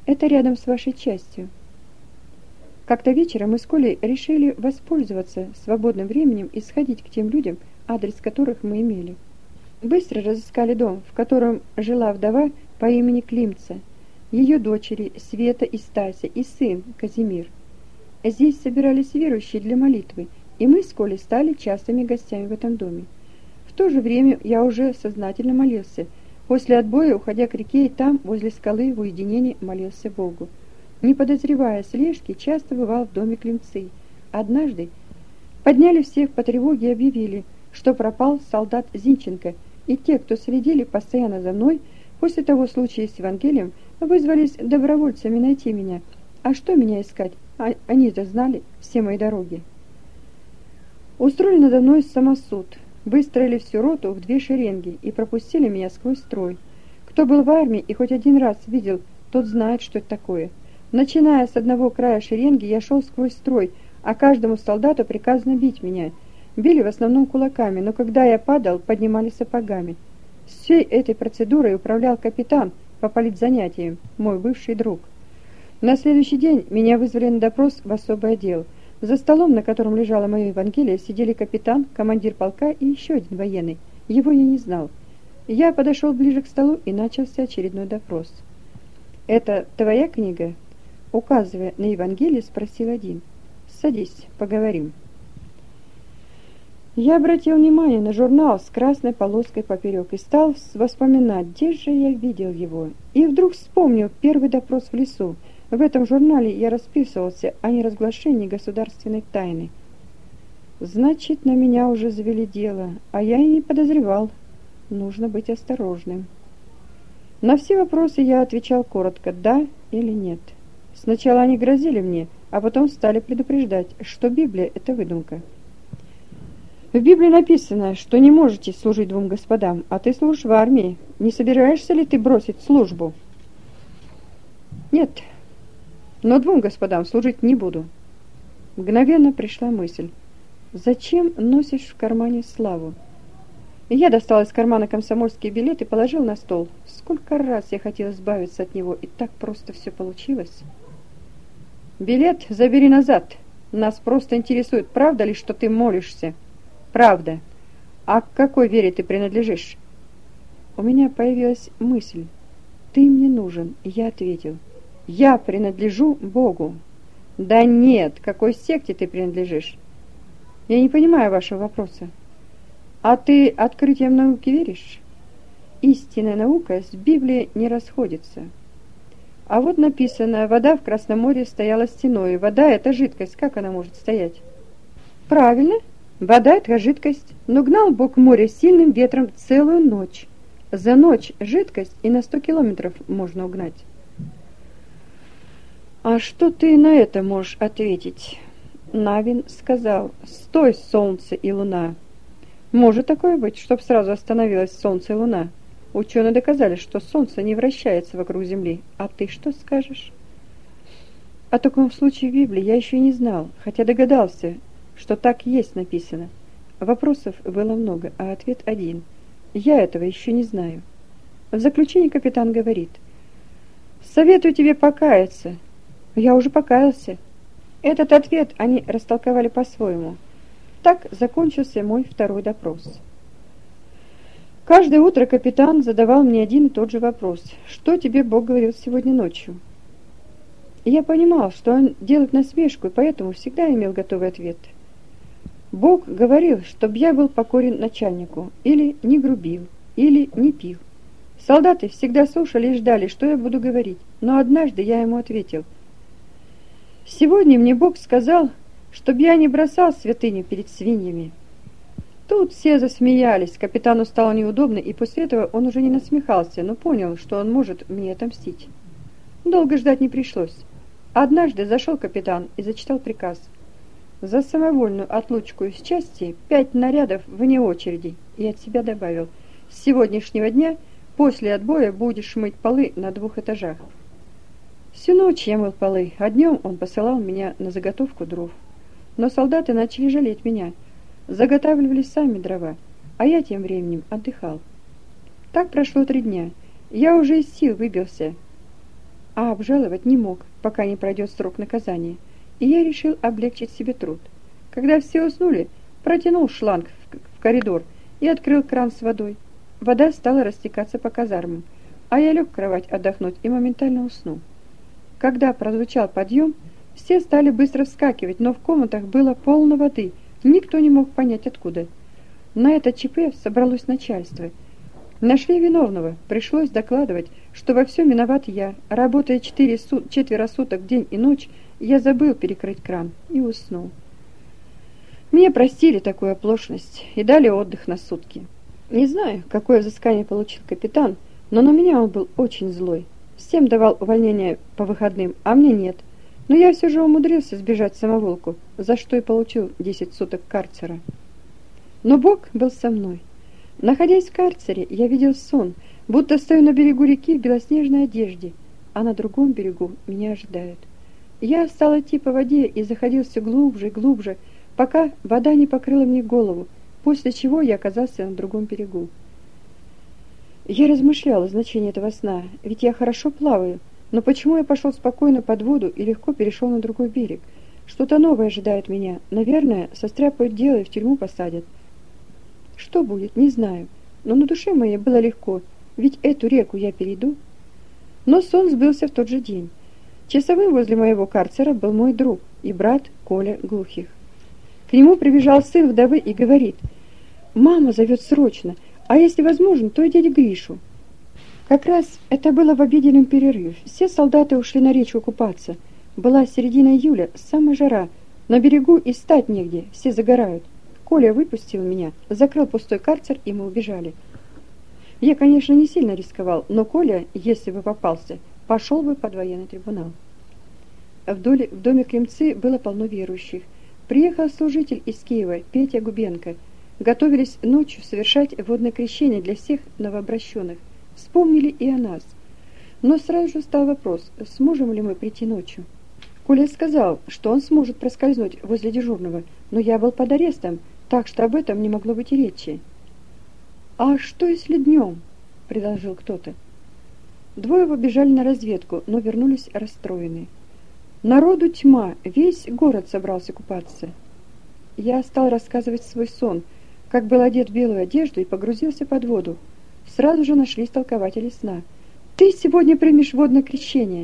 Это рядом с вашей частью. Как-то вечером мы с Колей решили воспользоваться свободным временем и сходить к тем людям, адрес которых мы имели. Быстро разыскали дом, в котором жила вдова по имени Климца, ее дочери Света и Стася и сын Казимир. Здесь собирались верующие для молитвы, и мы с Колей стали частыми гостями в этом доме. В то же время я уже сознательно молился. После отбоя, уходя к реке, и там, возле скалы, в уединении молился Богу. Не подозревая слежки, часто бывал в доме Климцы. Однажды подняли всех по тревоге и объявили, что пропал солдат Зинченко, и те, кто следили постоянно за мной, после того случая с Евангелием, вызвались добровольцами найти меня. А что меня искать? А они-то знали все мои дороги. Устроили надо мной самосуд, выстроили всю роту в две шеренги и пропустили меня сквозь строй. Кто был в армии и хоть один раз видел, тот знает, что это такое. Начиная с одного края шеренги, я шел сквозь строй, а каждому солдату приказано бить меня. Били в основном кулаками, но когда я падал, поднимали сапогами. Всей этой процедурой управлял капитан по политзанятиям, мой бывший друг. На следующий день меня вызвали на допрос в особый отдел. За столом, на котором лежало мое Евангелие, сидели капитан, командир полка и еще один военный. Его я не знал. Я подошел ближе к столу, и начался очередной допрос. «Это твоя книга?» Указывая на Евангелие, спросил один. «Садись, поговорим». Я обратил внимание на журнал с красной полоской поперек и стал вспоминать, где же я видел его. И вдруг вспомнил первый допрос в лесу. В этом журнале я расписывался о неразглашении государственной тайны. Значит, на меня уже завели дело, а я и не подозревал. Нужно быть осторожным. На все вопросы я отвечал коротко «да» или «нет». Сначала они грозили мне, а потом стали предупреждать, что Библия – это выдумка. В Библии написано, что не можете служить двум господам, а ты служишь в армии. Не собираешься ли ты бросить службу? Нет, но двум господам служить не буду. Мгновенно пришла мысль. Зачем носишь в кармане славу? Я достал из кармана комсомольский билет и положил на стол. Сколько раз я хотел избавиться от него, и так просто все получилось. Билет забери назад. Нас просто интересует, правда ли, что ты молишься? Правда. А к какой вере ты принадлежишь? У меня появилась мысль. Ты мне нужен. И я ответил. Я принадлежу Богу. Да нет, к какой секте ты принадлежишь? Я не понимаю вашего вопроса. А ты открытиям науки веришь? Истинная наука с Библией не расходится. А вот написано, вода в Красном море стояла стеной. Вода – это жидкость, как она может стоять? Правильно, вода – это жидкость. Но гнал Бог море сильным ветром целую ночь. За ночь жидкость и на сто километров можно угнать. А что ты на это можешь ответить? Навин сказал, стой, солнце и луна. Может такое быть, чтоб сразу остановилось солнце и луна? Ученые доказали, что солнце не вращается вокруг Земли. А ты что скажешь? О таком случае в Библии я еще и не знал, хотя догадался, что так и есть написано. Вопросов было много, а ответ один. Я этого еще не знаю. В заключении капитан говорит, «Советую тебе покаяться». Я уже покаялся. Этот ответ они растолковали по-своему. Так закончился мой второй допрос. Каждое утро капитан задавал мне один и тот же вопрос. «Что тебе Бог говорил сегодня ночью?» И я понимал, что он делает насмешку, и поэтому всегда имел готовый ответ. Бог говорил, чтобы я был покорен начальнику, или не грубил, или не пил. Солдаты всегда слушали и ждали, что я буду говорить, но однажды я ему ответил. «Сегодня мне Бог сказал, чтобы я не бросал святыню перед свиньями». Тут все засмеялись, капитану стало неудобно, и после этого он уже не насмехался, но понял, что он может мне отомстить. Долго ждать не пришлось. Однажды зашел капитан и зачитал приказ. За самовольную отлучку из части пять нарядов вне очереди, и от себя добавил, с сегодняшнего дня после отбоя будешь мыть полы на двух этажах. Всю ночь я мыл полы, а днем он посылал меня на заготовку дров. Но солдаты начали жалеть меня, заготавливали сами дрова, а я тем временем отдыхал. Так прошло три дня. Я уже из сил выбился. а обжаловать не мог, пока не пройдет срок наказания, и я решил облегчить себе труд. Когда все уснули, протянул шланг в коридор и открыл кран с водой. Вода стала растекаться по казармам, а я лег в кровать отдохнуть и моментально уснул. Когда прозвучал подъем, все стали быстро вскакивать, но в комнатах было полно воды, никто не мог понять откуда. На это ЧП собралось начальство. Нашли виновного, пришлось докладывать, что во всем виноват я. Работая четыре су- четверо суток день и ночь, я забыл перекрыть кран и уснул. Мне простили такую оплошность и дали отдых на сутки. Не знаю, какое взыскание получил капитан, но на меня он был очень злой. Всем давал увольнение по выходным, а мне нет. Но я все же умудрился сбежать самоволку, за что и получил десять суток карцера. Но Бог был со мной. Находясь в карцере, я видел сон, будто стою на берегу реки в белоснежной одежде, а на другом берегу меня ожидают. Я стал идти по воде и заходил все глубже и глубже, пока вода не покрыла мне голову, после чего я оказался на другом берегу. Я размышлял о значении этого сна, ведь я хорошо плаваю, но почему я пошел спокойно под воду и легко перешел на другой берег? Что-то новое ожидает меня, наверное, состряпают дело и в тюрьму посадят. Что будет, не знаю, но на душе моей было легко, ведь эту реку я перейду. Но сон сбылся в тот же день. Часовым возле моего карцера был мой друг и брат Коля Глухих. К нему прибежал сын вдовы и говорит: «Мама зовет срочно, а если возможно, то и дядю Гришу». Как раз это было в обеденном перерыве. Все солдаты ушли на речку купаться. Была середина июля, самая жара. На берегу и стать негде, все загорают. Коля выпустил меня, закрыл пустой карцер, и мы убежали. Я, конечно, не сильно рисковал, но Коля, если бы попался, пошел бы под военный трибунал. В, доле, в доме Климцы было полно верующих. Приехал служитель из Киева, Петя Губенко. Готовились ночью совершать водное крещение для всех новообращенных. Вспомнили и о нас. Но сразу же стал вопрос, сможем ли мы прийти ночью. Коля сказал, что он сможет проскользнуть возле дежурного, но я был под арестом, так что об этом не могло быть и речи. «А что, если днем?» – предложил кто-то. Двое побежали на разведку, но вернулись расстроенные. Народу тьма, весь город собрался купаться. Я стал рассказывать свой сон, как был одет в белую одежду и погрузился под воду. Сразу же нашлись толкователи сна. «Ты сегодня примешь водное крещение!»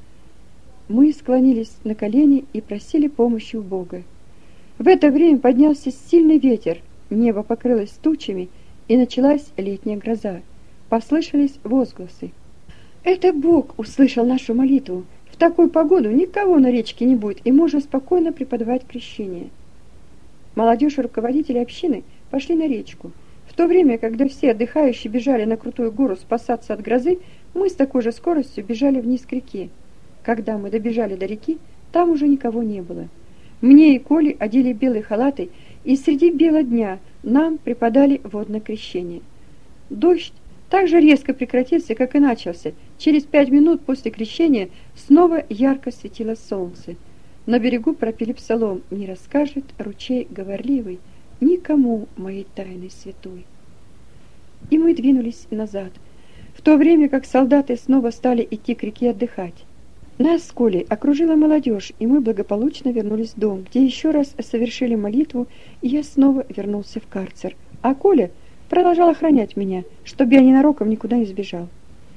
Мы склонились на колени и просили помощи у Бога. В это время поднялся сильный ветер, небо покрылось тучами, и началась летняя гроза. Послышались возгласы. «Это Бог услышал нашу молитву. В такую погоду никого на речке не будет, и можно спокойно преподавать крещение». Молодежь и руководители общины пошли на речку. В то время, когда все отдыхающие бежали на крутую гору спасаться от грозы, мы с такой же скоростью бежали вниз к реке. Когда мы добежали до реки, там уже никого не было. Мне и Коле одели белые халаты, и среди бела дня нам преподали водное крещение. Дождь так же резко прекратился, как и начался. Через пять минут после крещения снова ярко светило солнце. На берегу пропели псалом: «Не расскажет ручей говорливый никому моей тайны святой». И мы двинулись назад, в то время как солдаты снова стали идти к реке отдыхать. Нас с Колей окружила молодежь, и мы благополучно вернулись в дом, где еще раз совершили молитву, и я снова вернулся в карцер. А Коля продолжал охранять меня, чтобы я ненароком никуда не сбежал.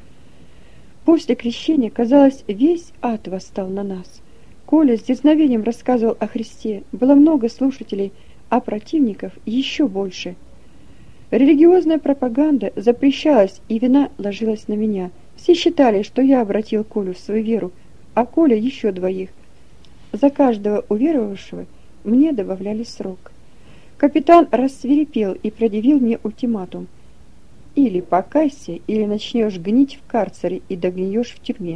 После крещения, казалось, весь ад восстал на нас. Коля с дерзновением рассказывал о Христе. Было много слушателей, а противников еще больше. Религиозная пропаганда запрещалась, и вина ложилась на меня. Все считали, что я обратил Колю в свою веру, а Коля еще двоих. За каждого уверовавшего мне добавляли срок. Капитан рассвирепел и предъявил мне ультиматум: или покайся, или начнешь гнить в карцере и догниешь в тюрьме.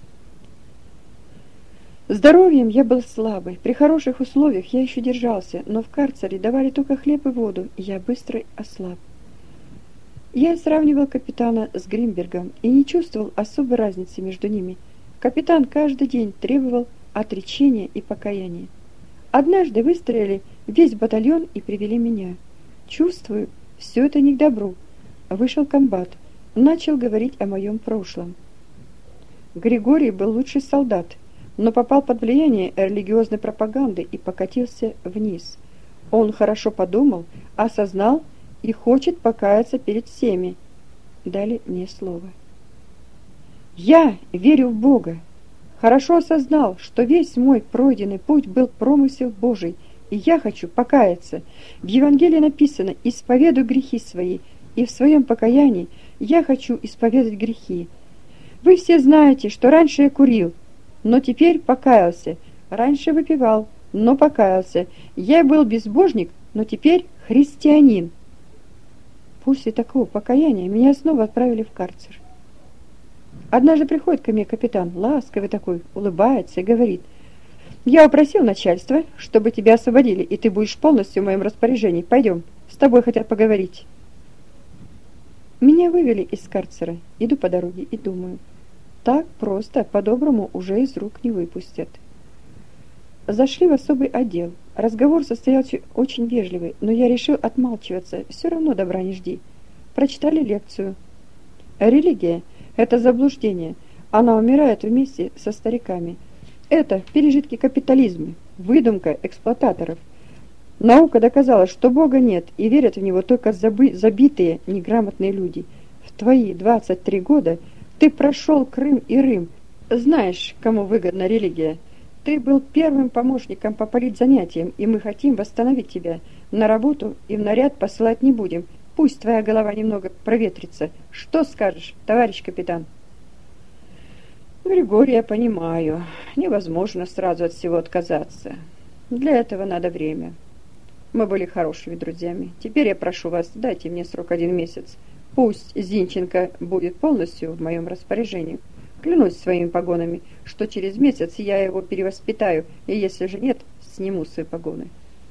Здоровьем я был слабый, при хороших условиях я еще держался, но в карцере давали только хлеб и воду, и я быстро ослаб. Я сравнивал капитана с Гринбергом и не чувствовал особой разницы между ними. Капитан каждый день требовал отречения и покаяния. Однажды выстроили весь батальон и привели меня. Чувствую, все это не к добру. Вышел комбат, начал говорить о моем прошлом. Григорий был лучший солдат, но попал под влияние религиозной пропаганды и покатился вниз. Он хорошо подумал, осознал и хочет покаяться перед всеми. Дали мне слово. Я верю в Бога. Хорошо осознал, что весь мой пройденный путь был промысел Божий, и я хочу покаяться. В Евангелии написано: «Исповедуй грехи свои», и в своем покаянии я хочу исповедать грехи. Вы все знаете, что раньше я курил, но теперь покаялся. Раньше выпивал, но покаялся. Я был безбожник, но теперь христианин. После такого покаяния меня снова отправили в карцер. Однажды приходит ко мне капитан, ласковый такой, улыбается и говорит: «Я упросил начальство, чтобы тебя освободили, и ты будешь полностью в моем распоряжении. Пойдем, с тобой хотят поговорить». Меня вывели из карцера. Иду по дороге и думаю: так просто, по-доброму уже из рук не выпустят. Зашли в особый отдел. Разговор состоялся очень вежливый, но я решил отмалчиваться, все равно добра не жди. Прочитали лекцию. Религия – это заблуждение. Она умирает вместе со стариками. Это пережитки капитализма, выдумка эксплуататоров. Наука доказала, что Бога нет, и верят в Него только забы- забитые, неграмотные люди. В твои двадцать три года ты прошел Крым и Рим. Знаешь, кому выгодна религия. Ты был первым помощником по политзанятиям, и мы хотим восстановить тебя. На работу и в наряд посылать не будем. Пусть твоя голова немного проветрится. Что скажешь, товарищ капитан? Григорий, я понимаю. Невозможно сразу от всего отказаться. Для этого надо время. Мы были хорошими друзьями. Теперь я прошу вас, дайте мне срок один месяц. Пусть Зинченко будет полностью в моем распоряжении. Клянусь своими погонами, что через месяц я его перевоспитаю, и если же нет, сниму свои погоны.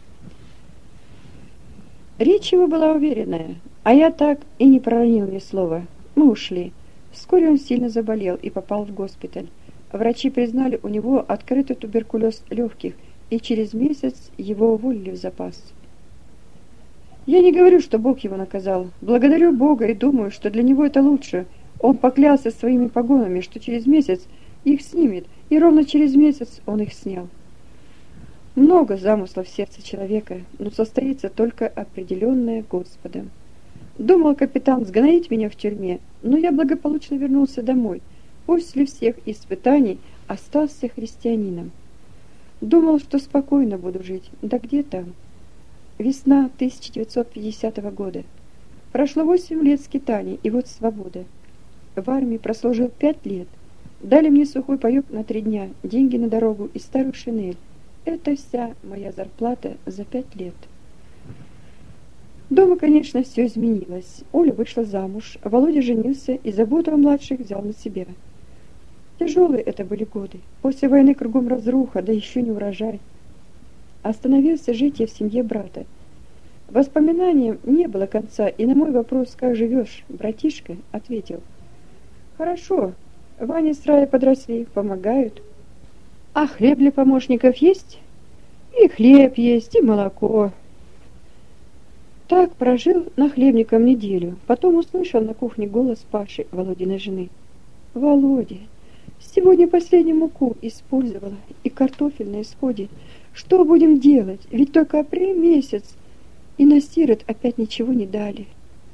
Речь его была уверенная, а я так и не проронил ни слова. Мы ушли. Вскоре он сильно заболел и попал в госпиталь. Врачи признали у него открытый туберкулез легких, и через месяц его уволили в запас. Я не говорю, что Бог его наказал. Благодарю Бога и думаю, что для него это лучше. Он поклялся своими погонами, что через месяц их снимет, и ровно через месяц он их снял. Много замыслов в сердце человека, но состоится только определенное Господом. Думал капитан сгноить меня в тюрьме, но я благополучно вернулся домой. После всех испытаний остался христианином. Думал, что спокойно буду жить, да где там? Весна тысяча девятьсот пятидесятого года. Прошло восемь лет скитаний, и вот свобода. В армии прослужил пять лет. Дали мне сухой паёк на три дня, деньги на дорогу и старую шинель. Это вся моя зарплата за пять лет. Дома, конечно, все изменилось. Оля вышла замуж, Володя женился и заботу о младших взял на себя. Тяжелые это были годы. После войны кругом разруха, да еще не урожай. Остановился жить я в семье брата. Воспоминаниям не было конца, и на мой вопрос «Как живешь, братишка?» ответил: «Хорошо, Ваня с Раей подросли, помогают. А хлеб для помощников есть? И хлеб есть, и молоко». Так прожил нахлебником неделю. Потом услышал на кухне голос Паши, Володиной жены. «Володя, сегодня последнюю муку использовала, и картофель на исходе. Что будем делать? Ведь только апрель месяц, и на сирот опять ничего не дали».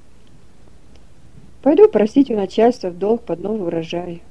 «Пойду просить у начальства в долг под новый урожай».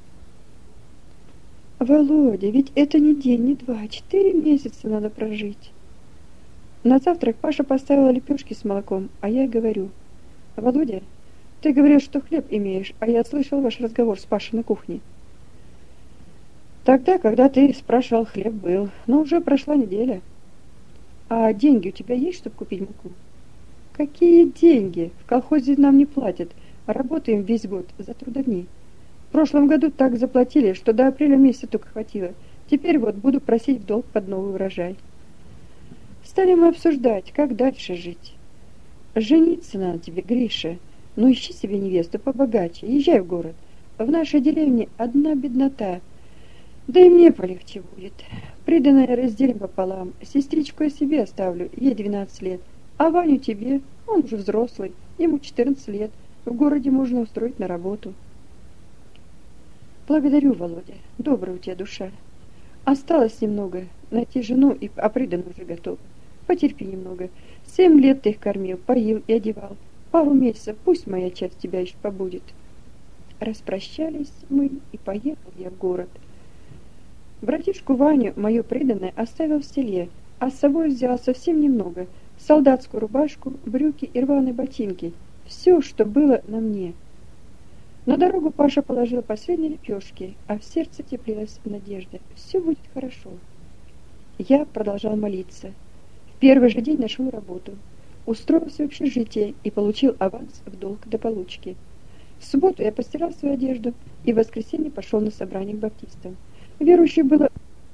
«Володя, ведь это не день, не два, четыре месяца надо прожить». На завтрак Паша поставила лепешки с молоком, а я говорю: «Володя, ты говоришь, что хлеб имеешь, а я слышал ваш разговор с Пашей на кухне». «Тогда, когда ты спрашивал, хлеб был, но уже прошла неделя». «А деньги у тебя есть, чтобы купить муку?» «Какие деньги? В колхозе нам не платят, работаем весь год за трудодни. В прошлом году так заплатили, что до апреля месяца только хватило. Теперь вот буду просить в долг под новый урожай». Стали мы обсуждать, как дальше жить. «Жениться надо тебе, Гриша, но ищи себе невесту побогаче, езжай в город. В нашей деревне одна беднота, да и мне полегче будет. Приданое разделим пополам, сестричку я себе оставлю, ей двенадцать лет, а Ваню тебе, он уже взрослый, ему четырнадцать лет, в городе можно устроить на работу». Благодарю, Володя, добрая у тебя душа. Осталось немного, найти жену, и а приданое уже готово. Потерпи немного. Семь лет ты их кормил, поил и одевал. Пару месяцев, пусть моя часть тебя еще побудет. Распрощались мы, и поехал я в город. Братишку Ваню, мое преданное, оставил в селе, а с собой взял совсем немного: солдатскую рубашку, брюки и рваные ботинки. Все, что было на мне. На дорогу Паша положил последние лепешки, а в сердце теплилась надежда: все будет хорошо. Я продолжал молиться. В первый же день нашел работу, устроился в общежитие и получил аванс в долг до получки. В субботу я постирал свою одежду и в воскресенье пошел на собрание к баптистам. Верующих было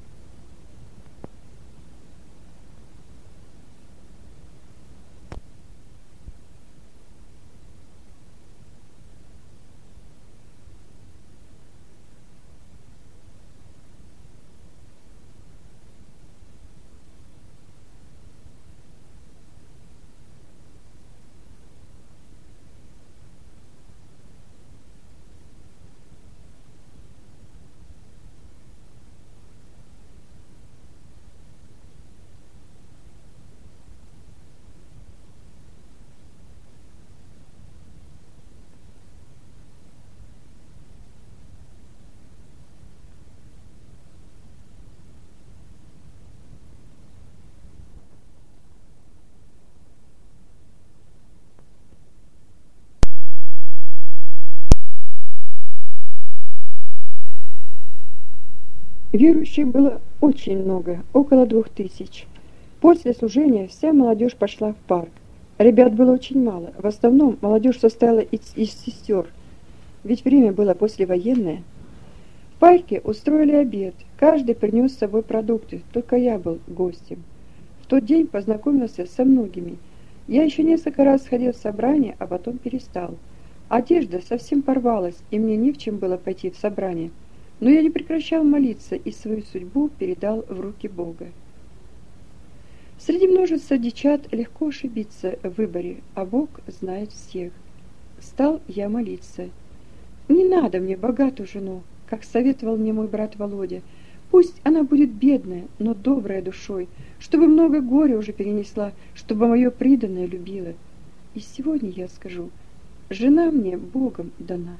Верующих было очень много, около двух тысяч. После служения вся молодежь пошла в парк. Ребят было очень мало, в основном молодежь состояла из, из сестер, ведь время было послевоенное. В парке устроили обед, каждый принес с собой продукты, только я был гостем. В тот день познакомился со многими. Я еще несколько раз ходил в собрание, а потом перестал. Одежда совсем порвалась, и мне не в чем было пойти в собрание. Но я не прекращал молиться и свою судьбу передал в руки Бога. Среди множества дичат легко ошибиться в выборе, а Бог знает всех. Стал я молиться. Не надо мне богатую жену, как советовал мне мой брат Володя. Пусть она будет бедная, но добрая душой, чтобы много горя уже перенесла, чтобы мое приданное любила. И сегодня я скажу: жена мне Богом дана.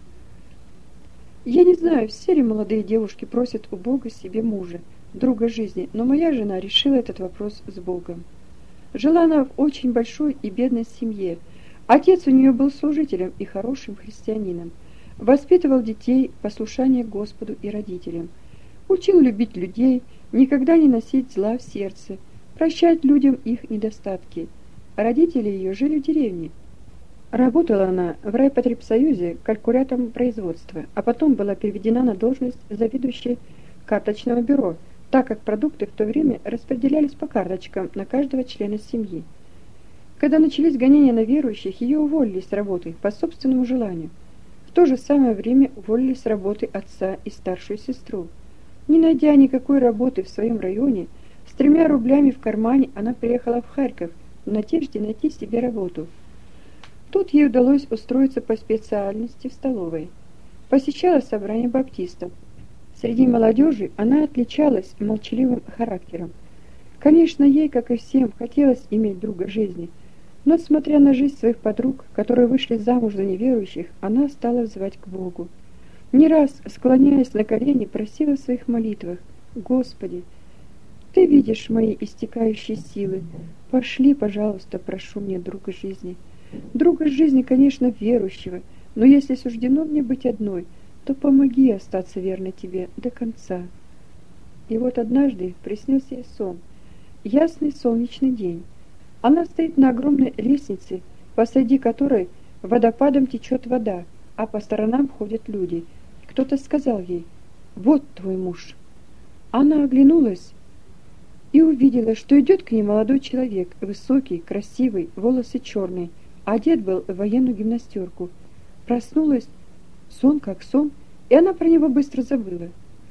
Я не знаю, все ли молодые девушки просят у Бога себе мужа, друга жизни, но моя жена решила этот вопрос с Богом. Жила она в очень большой и бедной семье. Отец у нее был служителем и хорошим христианином. Воспитывал детей в послушании Господу и родителям. Учил любить людей, никогда не носить зла в сердце, прощать людям их недостатки. Родители ее жили в деревне. Работала она в райпотребсоюзе калькулятором производства, а потом была переведена на должность заведующей карточного бюро, так как продукты в то время распределялись по карточкам на каждого члена семьи. Когда начались гонения на верующих, ее уволили с работы по собственному желанию. В то же самое время уволили с работы отца и старшую сестру. Не найдя никакой работы в своем районе, с тремя рублями в кармане она приехала в Харьков в надежде найти себе работу. Тут ей удалось устроиться по специальности в столовой. Посещала собрание баптистов. Среди молодежи она отличалась молчаливым характером. Конечно, ей, как и всем, хотелось иметь друга жизни, но, смотря на жизнь своих подруг, которые вышли замуж за неверующих, она стала взывать к Богу. Не раз, склоняясь на колени, просила в своих молитвах: «Господи, Ты видишь мои истекающие силы. Пошли, пожалуйста, прошу мне друга жизни». Друга жизни, конечно, верующего, но если суждено мне быть одной, то помоги остаться верной тебе до конца. И вот однажды приснился ей сон. Ясный солнечный день. Она стоит на огромной лестнице, посреди которой водопадом течет вода, а по сторонам ходят люди. Кто-то сказал ей: «Вот твой муж». Она оглянулась и увидела, что идет к ней молодой человек, высокий, красивый, волосы черные. Одет был в военную гимнастерку. Проснулась, сон как сон, и она про него быстро забыла.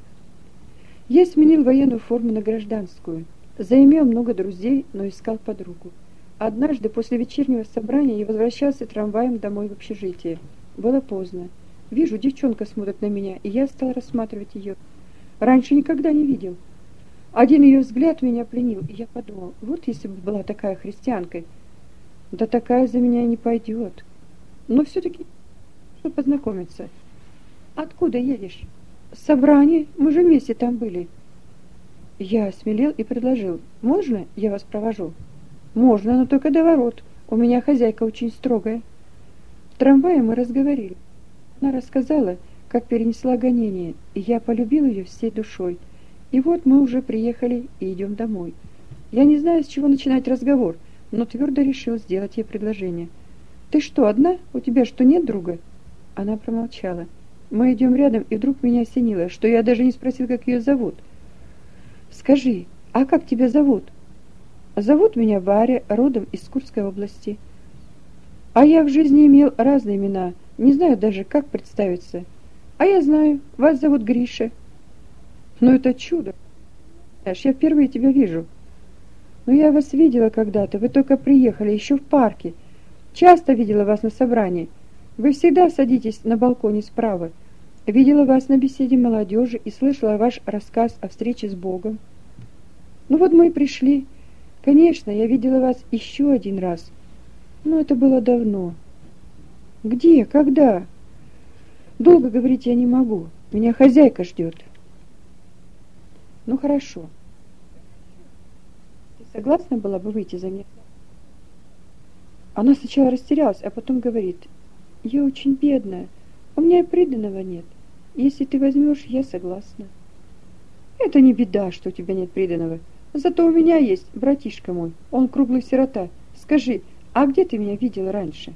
Я сменил военную форму на гражданскую. Заимел много друзей, но искал подругу. Однажды после вечернего собрания я возвращался трамваем домой в общежитие. Было поздно. Вижу, девчонка смотрит на меня, и я стал рассматривать ее. Раньше никогда не видел. Один ее взгляд меня пленил, и я подумал, вот если бы была такая христианкой, да такая за меня и не пойдет. Но все-таки, чтобы познакомиться. Откуда едешь? Собрание, мы же вместе там были. Я осмелел и предложил, можно я вас провожу? Можно, но только до ворот. У меня хозяйка очень строгая. В трамвае мы разговорили. Она рассказала, как перенесла гонение, и я полюбил ее всей душой. И вот мы уже приехали и идем домой. Я не знаю, с чего начинать разговор, но твердо решил сделать ей предложение. «Ты что, одна? У тебя что, нет друга?» Она промолчала. Мы идем рядом, и вдруг меня осенило, что я даже не спросил, как ее зовут. «Скажи, а как тебя зовут?» «Зовут меня Варя, родом из Курской области». «А я в жизни имел разные имена, не знаю даже, как представиться». «А я знаю, вас зовут Гриша». «Ну это чудо! Знаешь, я впервые тебя вижу». «Ну я вас видела когда-то, вы только приехали, еще в парке. Часто видела вас на собрании. Вы всегда садитесь на балконе справа. Видела вас на беседе молодежи и слышала ваш рассказ о встрече с Богом. Ну вот мы и пришли. Конечно, я видела вас еще один раз. Но это было давно». «Где? Когда?» «Долго говорить я не могу. Меня хозяйка ждет». «Ну хорошо. Ты согласна была бы выйти за меня?» Она сначала растерялась, а потом говорит: «Я очень бедная, у меня и приданого нет. Если ты возьмешь, я согласна». «Это не беда, что у тебя нет приданого. Зато у меня есть братишка мой, он круглый сирота. Скажи, а где ты меня видела раньше?»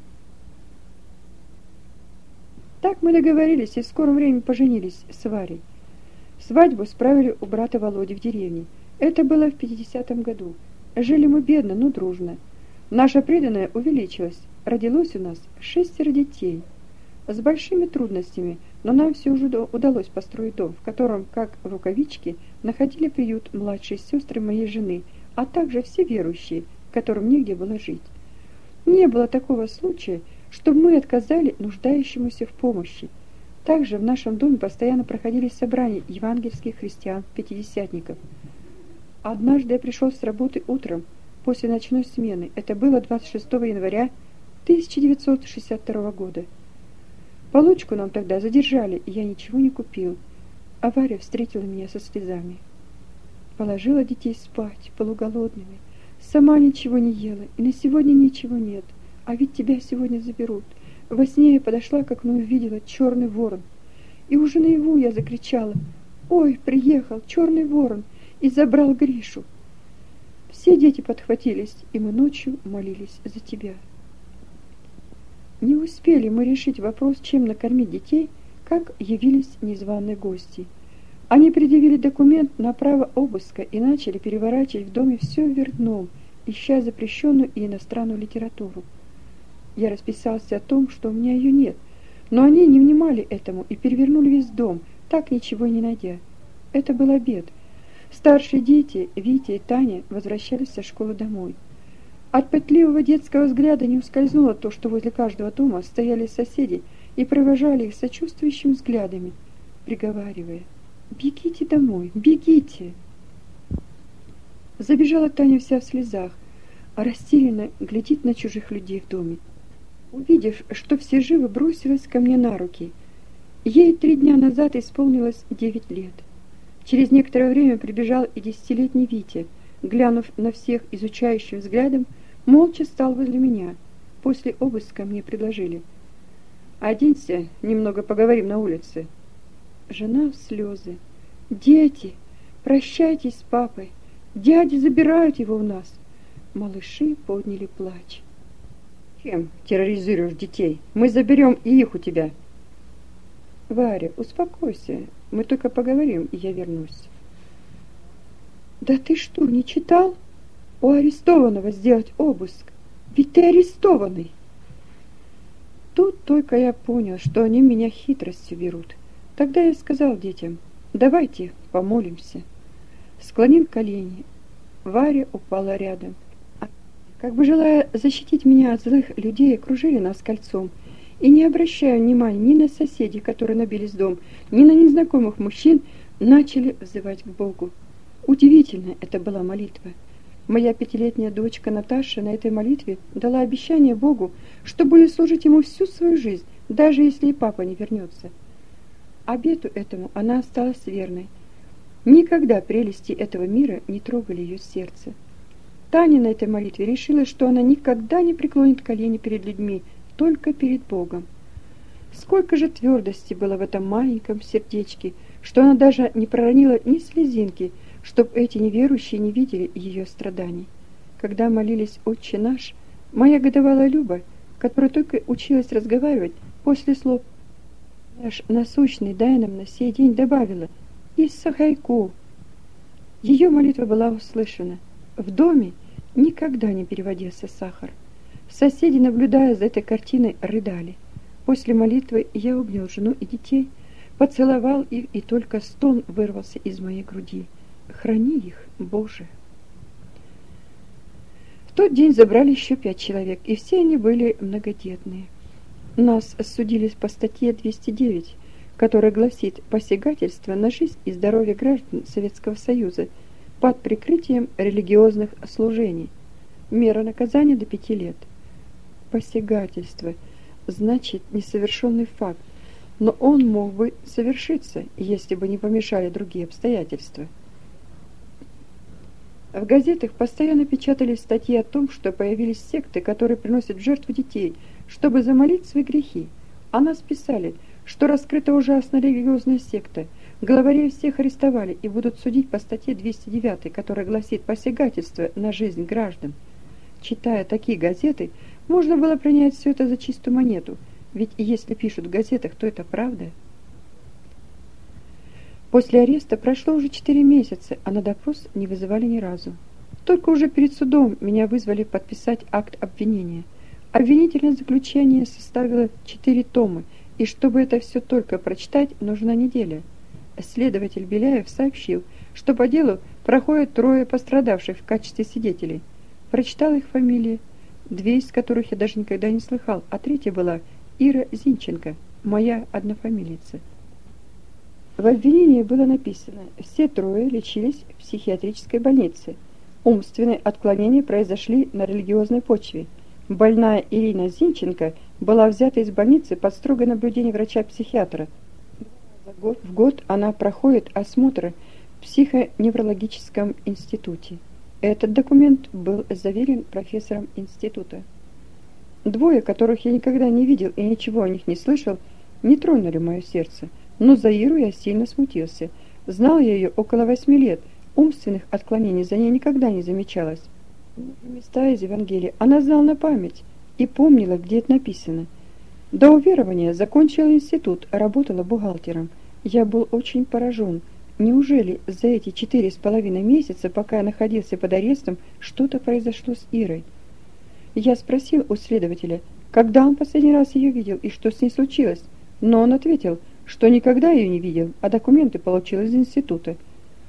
Так мы договорились и в скором времени поженились с Варей. Свадьбу справили у брата Володи в деревне. Это было в пятидесятом году. Жили мы бедно, но дружно. Наша приданое увеличилась. Родилось у нас шестеро детей. С большими трудностями, но нам все же удалось построить дом, в котором, как в рукавичке, находили приют младшие сестры моей жены, а также все верующие, которым негде было жить. Не было такого случая, чтобы мы отказали нуждающемуся в помощи. Также в нашем доме постоянно проходили собрания евангельских христиан-пятидесятников. Однажды я пришел с работы утром, после ночной смены. Это было двадцать шестого января тысяча девятьсот шестьдесят второго года. Получку нам тогда задержали, и я ничего не купил. А Варя встретила меня со слезами. Положила детей спать, полуголодными. Сама ничего не ела, и на сегодня ничего нет. А ведь тебя сегодня заберут. Во сне я подошла к окну и увидела черный ворон. И уже наяву я закричала: «Ой, приехал черный ворон и забрал Гришу!» Все дети подхватились, и мы ночью молились за тебя. Не успели мы решить вопрос, чем накормить детей, как явились незваные гости. Они предъявили документ на право обыска и начали переворачивать в доме все вверх дном, ища запрещенную и иностранную литературу. Я расписался о том, что у меня ее нет, но они не внимали этому и перевернули весь дом, так ничего и не найдя. Это был обед. Старшие дети, Витя и Таня, возвращались со школы домой. От пытливого детского взгляда не ускользнуло то, что возле каждого дома стояли соседи и провожали их сочувствующими взглядами, приговаривая: «Бегите домой, бегите!» Забежала Таня вся в слезах, а растерянно глядит на чужих людей в доме. Увидев, что все живы, бросилась ко мне на руки. Ей три дня назад исполнилось девять лет. Через некоторое время прибежал и десятилетний Витя. Глянув на всех изучающим взглядом, молча стал возле меня. После обыска мне предложили: «Оденься, немного поговорим на улице». Жена в слезы: «Дети, прощайтесь с папой, дяди забирают его у нас». Малыши подняли плач. «Чем терроризируешь детей? Мы заберем и их у тебя». «Варя, успокойся, мы только поговорим, и я вернусь». «Да ты что, не читал? У арестованного сделать обыск, ведь ты арестованный». Тут только я понял, что они меня хитростью берут. Тогда я сказал детям: «Давайте помолимся». Склонил колени. Варя упала рядом. Как бы желая защитить меня от злых людей, окружили нас кольцом и, не обращая внимания ни на соседей, которые набились в дом, ни на незнакомых мужчин, начали взывать к Богу. Удивительно это была молитва. Моя пятилетняя дочка Наташа на этой молитве дала обещание Богу, что будет служить ему всю свою жизнь, даже если и папа не вернется. Обету этому она осталась верной. Никогда прелести этого мира не трогали ее сердце. Таня на этой молитве решила, что она никогда не преклонит колени перед людьми, только перед Богом. Сколько же твердости было в этом маленьком сердечке, что она даже не проронила ни слезинки, чтоб эти неверующие не видели ее страданий. Когда молились «Отче наш», моя годовалая Люба, которая только училась разговаривать, после слов «Наш насущный дай нам на сей день» добавила «Иссахайку». Ее молитва была услышана. В доме никогда не переводился сахар. Соседи, наблюдая за этой картиной, рыдали. После молитвы я обнял жену и детей, поцеловал их, и только стон вырвался из моей груди. Храни их, Боже! В тот день забрали еще пять человек, и все они были многодетные. Нас судили по статье двести девять, которая гласит «Посягательство на жизнь и здоровье граждан Советского Союза под прикрытием религиозных служений. Мера наказания до пяти лет». Посягательство значит несовершенный факт, но он мог бы совершиться, если бы не помешали другие обстоятельства. В газетах постоянно печатались статьи о том, что появились секты, которые приносят в жертву детей, чтобы замолить свои грехи. О нас писали, что раскрыта ужасная религиозная секта. Главарей всех арестовали и будут судить по статье двести девять, которая гласит «Посягательство на жизнь граждан». Читая такие газеты, можно было принять все это за чистую монету, ведь если пишут в газетах, то это правда. После ареста прошло уже четыре месяца, а на допрос не вызывали ни разу. Только уже перед судом меня вызвали подписать акт обвинения. Обвинительное заключение составило четыре тома, и чтобы это все только прочитать, нужна неделя. Следователь Беляев сообщил, что по делу проходят трое пострадавших в качестве свидетелей. Прочитал их фамилии, две из которых я даже никогда не слыхал, а третья была Ира Зинченко, моя однофамилица. В обвинении было написано: все трое лечились в психиатрической больнице. Умственные отклонения произошли на религиозной почве. Больная Ирина Зинченко была взята из больницы под строгое наблюдение врача-психиатра. В год она проходит осмотр в психоневрологическом институте. Этот документ был заверен профессором института. Двое, которых я никогда не видел и ничего о них не слышал, не тронули мое сердце, но за Иру я сильно смутился. Знал я ее около восьми лет, умственных отклонений за ней никогда не замечалось. Места из Евангелия она знала на память и помнила, где это написано. До уверования закончила институт, работала бухгалтером. Я был очень поражен. Неужели за эти четыре с половиной месяца, пока я находился под арестом, что-то произошло с Ирой? Я спросил у следователя, когда он последний раз ее видел и что с ней случилось, но он ответил, что никогда ее не видел, а документы получил из института.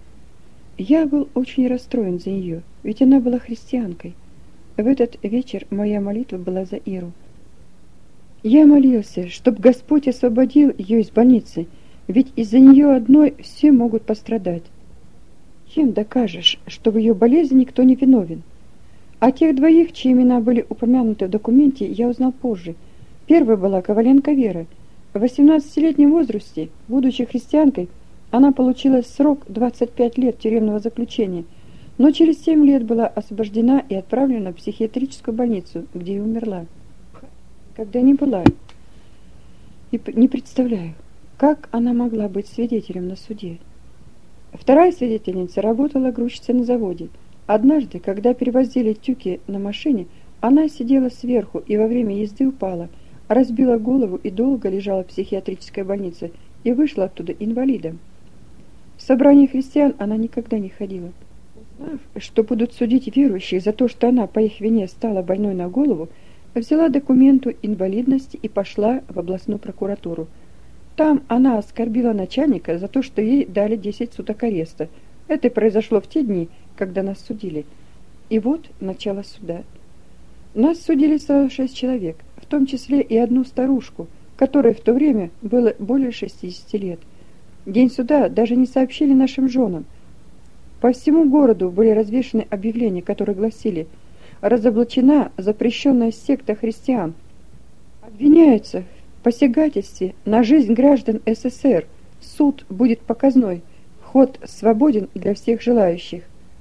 Я был очень расстроен за нее, ведь она была христианкой. В этот вечер моя молитва была за Иру. Я молился, чтоб Господь освободил ее из больницы, ведь из-за нее одной все могут пострадать. Чем докажешь, что в ее болезни никто не виновен? О тех двоих, чьи имена были упомянуты в документе, я узнал позже. Первая была Коваленко Вера. В восемнадцатилетнем возрасте, будучи христианкой, она получила срок двадцать пять лет тюремного заключения, но через семь лет была освобождена и отправлена в психиатрическую больницу, где и умерла. Когда не была, и не представляю, как она могла быть свидетелем на суде. Вторая свидетельница работала грузчицей на заводе. Однажды, когда перевозили тюки на машине, она сидела сверху и во время езды упала, разбила голову и долго лежала в психиатрической больнице и вышла оттуда инвалидом. В собрание христиан она никогда не ходила. Узнав, что будут судить верующих за то, что она по их вине стала больной на голову, взяла документу инвалидности и пошла в областную прокуратуру. Там она оскорбила начальника за то, что ей дали десять суток ареста. Это произошло в те дни, когда нас судили. И вот начало суда. Нас судили сорок шесть человек. в том числе и одну старушку, которой в то время было более шестидесяти лет. День суда даже не сообщили нашим женам. По всему городу были развешаны объявления, которые гласили: «Разоблачена запрещенная секта христиан. Обвиняются в посягательстве на жизнь граждан СССР. Суд будет показной. Вход свободен для всех желающих».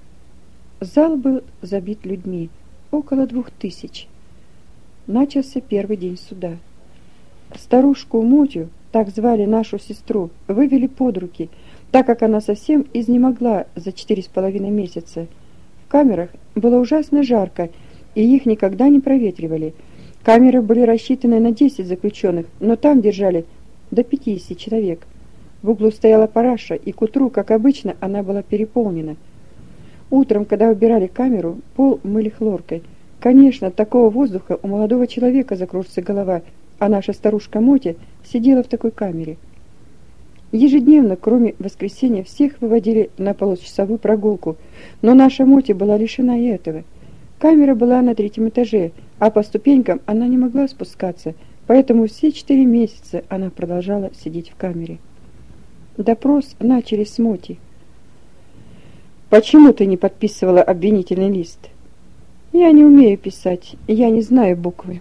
Зал был забит людьми, около двух тысяч. Начался первый день суда. Старушку Мотю, так звали нашу сестру, вывели под руки, так как она совсем изнемогла за четыре с половиной месяца. В камерах было ужасно жарко, и их никогда не проветривали. Камеры были рассчитаны на десять заключенных, но там держали до пятидесяти человек. В углу стояла параша, и к утру, как обычно, она была переполнена. Утром, когда убирали камеру, пол мыли хлоркой. Конечно, от такого воздуха у молодого человека закружится голова, а наша старушка Мотя сидела в такой камере. Ежедневно, кроме воскресенья, всех выводили на получасовую прогулку, но наша Мотя была лишена и этого. Камера была на третьем этаже, а по ступенькам она не могла спускаться, поэтому все четыре месяца она продолжала сидеть в камере. Допрос начали с Моти. «Почему ты не подписывала обвинительный лист?» «Я не умею писать, я не знаю буквы».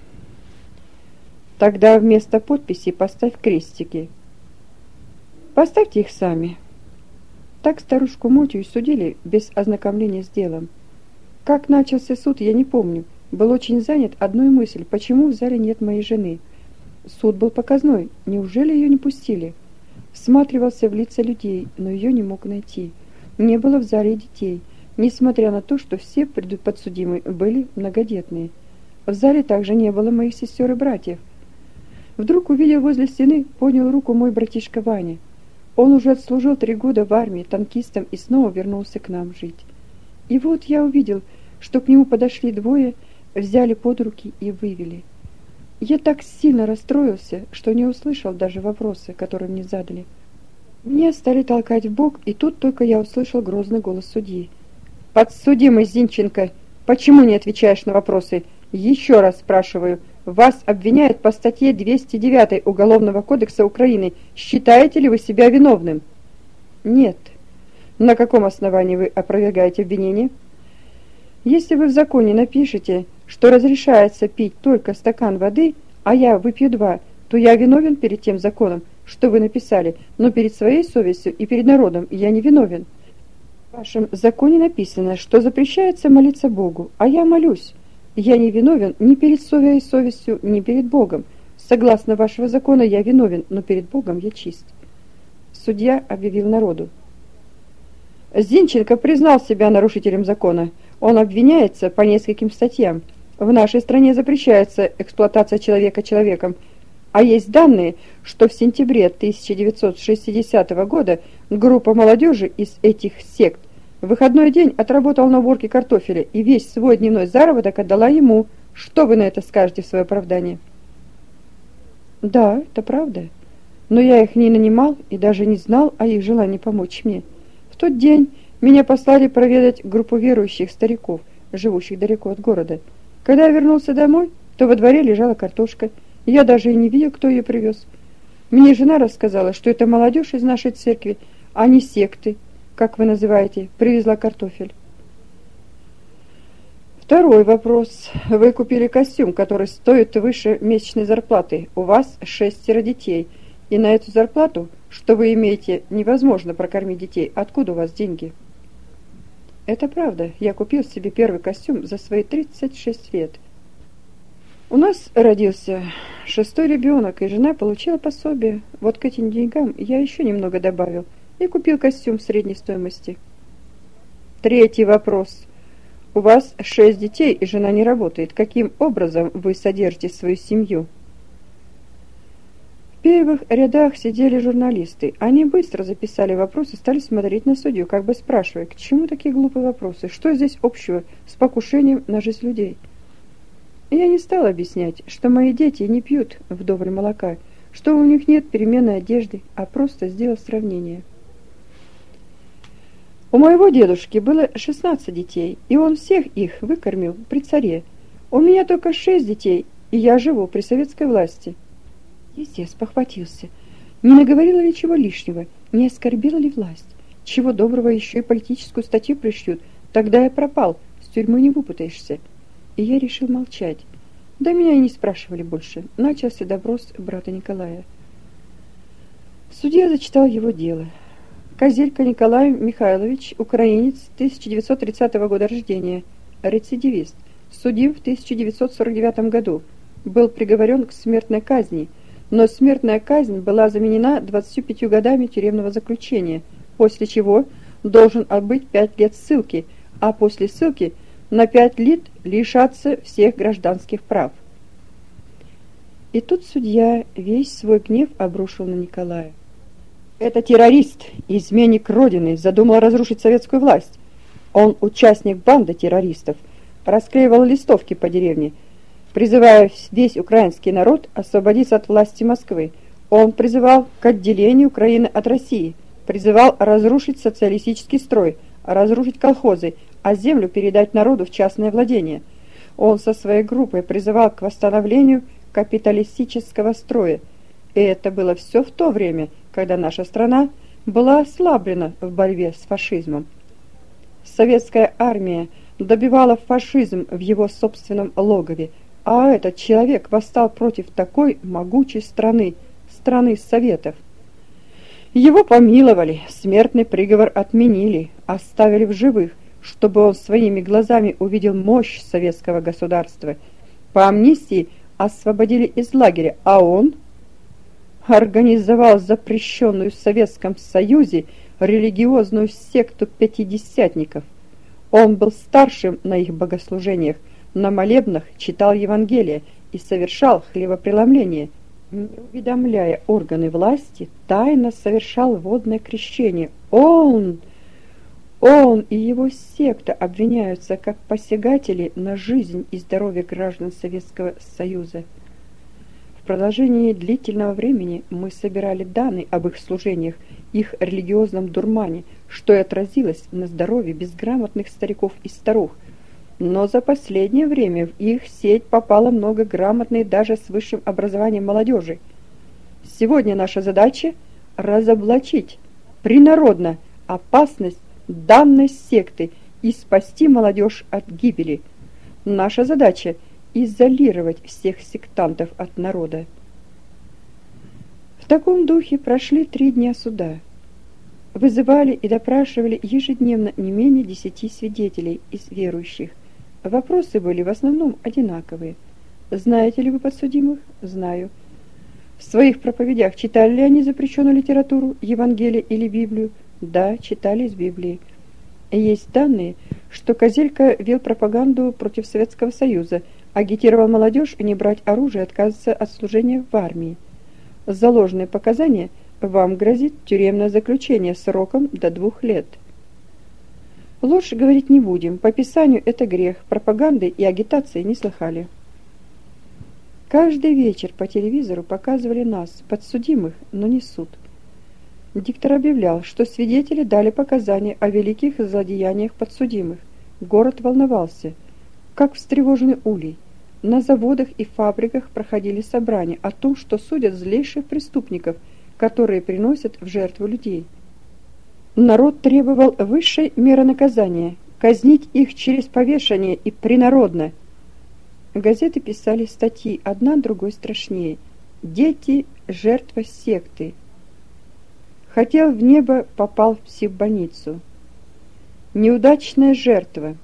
«Тогда вместо подписи поставь крестики». «Поставьте их сами». Так старушку Мотю и судили без ознакомления с делом. Как начался суд, я не помню. Был очень занят одной мыслью: почему в зале нет моей жены? Суд был показной, неужели ее не пустили? Всматривался в лица людей, но ее не мог найти. Не было в зале детей, несмотря на то, что все подсудимые были многодетные. В зале также не было моих сестер и братьев. Вдруг увидел возле стены, поднял руку мой братишка Ваня. Он уже отслужил три года в армии танкистом и снова вернулся к нам жить. И вот я увидел, что к нему подошли двое, взяли под руки и вывели. Я так сильно расстроился, что не услышал даже вопросы, которые мне задали. Меня стали толкать в бок, и тут только я услышал грозный голос судьи. «Подсудимый Зинченко, почему не отвечаешь на вопросы? Еще раз спрашиваю. Вас обвиняют по статье двести девятой Уголовного кодекса Украины. Считаете ли вы себя виновным?» «Нет». «На каком основании вы опровергаете обвинение?» «Если вы в законе напишете, что разрешается пить только стакан воды, а я выпью два, то я виновен перед тем законом, что вы написали, но перед своей совестью и перед народом я не виновен. В вашем законе написано, что запрещается молиться Богу, а я молюсь. Я не виновен ни перед своей совестью, ни перед Богом. Согласно вашего закона я виновен, но перед Богом я чист». Судья объявил народу: «Зинченко признал себя нарушителем закона. Он обвиняется по нескольким статьям. В нашей стране запрещается эксплуатация человека человеком, а есть данные, что в сентябре тысяча девятьсот шестидесятого года группа молодежи из этих сект в выходной день отработала на уборке картофеля и весь свой дневной заработок отдала ему. Что вы на это скажете в свое оправдание?» «Да, это правда. Но я их не нанимал и даже не знал о их желании помочь мне. В тот день меня послали проведать группу верующих стариков, живущих далеко от города. Когда я вернулся домой, то во дворе лежала картошка. Я даже и не видел, кто ее привез. Мне жена рассказала, что это молодежь из нашей церкви, а не секты, как вы называете, привезла картофель». Второй вопрос. Вы купили костюм, который стоит выше месячной зарплаты. У вас шестеро детей. И на эту зарплату, что вы имеете, невозможно прокормить детей. Откуда у вас деньги? Это правда. Я купил себе первый костюм за свои тридцать шесть лет. У нас родился шестой ребенок, и жена получила пособие. Вот к этим деньгам я еще немного добавил и купил костюм средней стоимости. Третий вопрос. У вас шесть детей, и жена не работает. Каким образом вы содержите свою семью? В первых рядах сидели журналисты. Они быстро записали вопросы и стали смотреть на судью, как бы спрашивая, к чему такие глупые вопросы, что здесь общего с покушением на жизнь людей. Я не стал объяснять, что мои дети не пьют вдоволь молока, что у них нет переменной одежды, а просто сделал сравнение. У моего дедушки было шестнадцать детей, и он всех их выкормил при царе. У меня только шесть детей, и я живу при советской власти. Здесь я спохватился. Не наговорила ли чего лишнего, не оскорбила ли власть? Чего доброго еще и политическую статью пришьют, тогда я пропал, с тюрьмы не выпутаешься. И я решил молчать. Да меня и не спрашивали больше. Начался допрос брата Николая. Судья зачитал его дело. Козелька Николай Михайлович, украинец, тысяча девятьсот тридцатого года рождения, рецидивист, судим в тысяча девятьсот сорок девятом году, был приговорен к смертной казни, но смертная казнь была заменена двадцатью пятью годами тюремного заключения, после чего должен отбыть пять лет ссылки, а после ссылки на пять лет лишаться всех гражданских прав. И тут судья весь свой гнев обрушил на Николая. Это террорист, изменник Родины, задумал разрушить советскую власть. Он участник банды террористов, расклеивал листовки по деревне, призывая весь украинский народ освободиться от власти Москвы. Он призывал к отделению Украины от России, призывал разрушить социалистический строй, разрушить колхозы, а землю передать народу в частное владение. Он со своей группой призывал к восстановлению капиталистического строя. И это было все в то время, когда наша страна была ослаблена в борьбе с фашизмом. Советская армия добивала фашизм в его собственном логове, а этот человек восстал против такой могучей страны, страны Советов. Его помиловали, смертный приговор отменили, оставили в живых, чтобы он своими глазами увидел мощь советского государства. По амнистии освободили из лагеря, а он организовал запрещенную в Советском Союзе религиозную секту пятидесятников. Он был старшим на их богослужениях, на молебнах читал Евангелие и совершал хлебопреломление. Не уведомляя органы власти, тайно совершал водное крещение. Он, он и его секта обвиняются как посягатели на жизнь и здоровье граждан Советского Союза. В продолжении длительного времени мы собирали данные об их служениях, их религиозном дурмане, что и отразилось на здоровье безграмотных стариков и старух. Но за последнее время в их сеть попало много грамотной даже с высшим образованием молодежи. Сегодня наша задача – разоблачить принародно опасность данной секты и спасти молодежь от гибели. Наша задача – изолировать всех сектантов от народа. В таком духе прошли три дня суда. Вызывали и допрашивали ежедневно не менее десяти свидетелей из верующих. Вопросы были в основном одинаковые. Знаете ли вы подсудимых? Знаю. В своих проповедях читали ли они запрещенную литературу, Евангелие или Библию? Да, читали из Библии. Есть данные, что Козелька вел пропаганду против Советского Союза, агитировал молодежь не брать оружие и отказываться от служения в армии. За ложные показания вам грозит тюремное заключение сроком до двух лет. Ложь говорить не будем, по Писанию это грех, пропаганды и агитации не слыхали. Каждый вечер по телевизору показывали нас, подсудимых, но не суд. Диктор объявлял, что свидетели дали показания о великих злодеяниях подсудимых. Город волновался, как встревоженный улей. На заводах и фабриках проходили собрания о том, что судят злейших преступников, которые приносят в жертву людей. Народ требовал высшей меры наказания, казнить их через повешение и принародно. Газеты писали статьи, одна другой страшнее. Дети – жертва секты. Хотел в небо, попал в психбольницу. Неудачная жертва.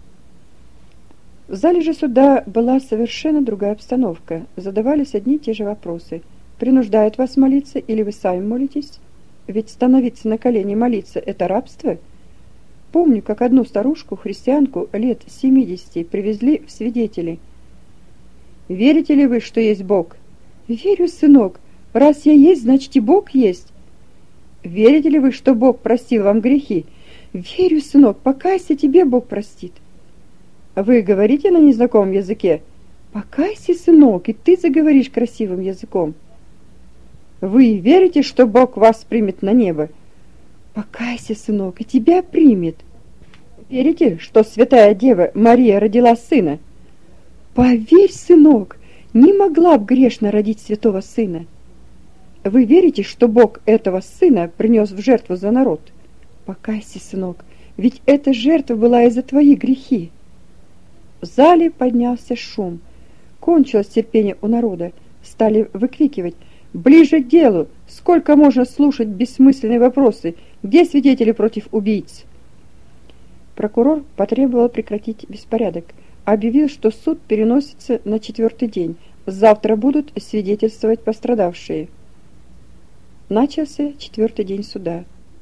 В зале же суда была совершенно другая обстановка. Задавались одни и те же вопросы. Принуждают вас молиться или вы сами молитесь? Ведь становиться на колени молиться – это рабство. Помню, как одну старушку, христианку, лет семидесяти, привезли в свидетели. «Верите ли вы, что есть Бог?» «Верю, сынок. Раз я есть, значит и Бог есть». «Верите ли вы, что Бог простил вам грехи?» «Верю, сынок. Покайся, тебе Бог простит». «Вы говорите на незнакомом языке?» «Покайся, сынок, и ты заговоришь красивым языком». «Вы верите, что Бог вас примет на небо?» «Покайся, сынок, и тебя примет». «Верите, что Святая Дева Мария родила сына?» «Поверь, сынок, не могла б грешно родить святого сына. Вы верите, что Бог этого сына принес в жертву за народ? Покайся, сынок, ведь эта жертва была из-за твоих грехи. В зале поднялся шум. Кончилось терпение у народа. Стали выкрикивать: «Ближе к делу! Сколько можно слушать бессмысленные вопросы? Где свидетели против убийц?» Прокурор потребовал прекратить беспорядок. Объявил, что суд переносится на четвертый день. Завтра будут свидетельствовать пострадавшие. Начался четвертый день суда.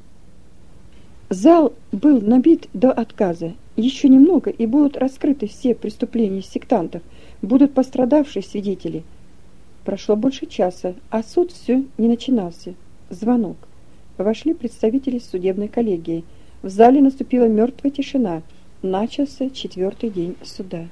Зал был набит до отказа. Еще немного, и будут раскрыты все преступления сектантов, будут пострадавшие свидетели. Прошло больше часа, а суд все не начинался. Звонок. Вошли представители судебной коллегии. В зале наступила мертвая тишина. Начался четвертый день суда.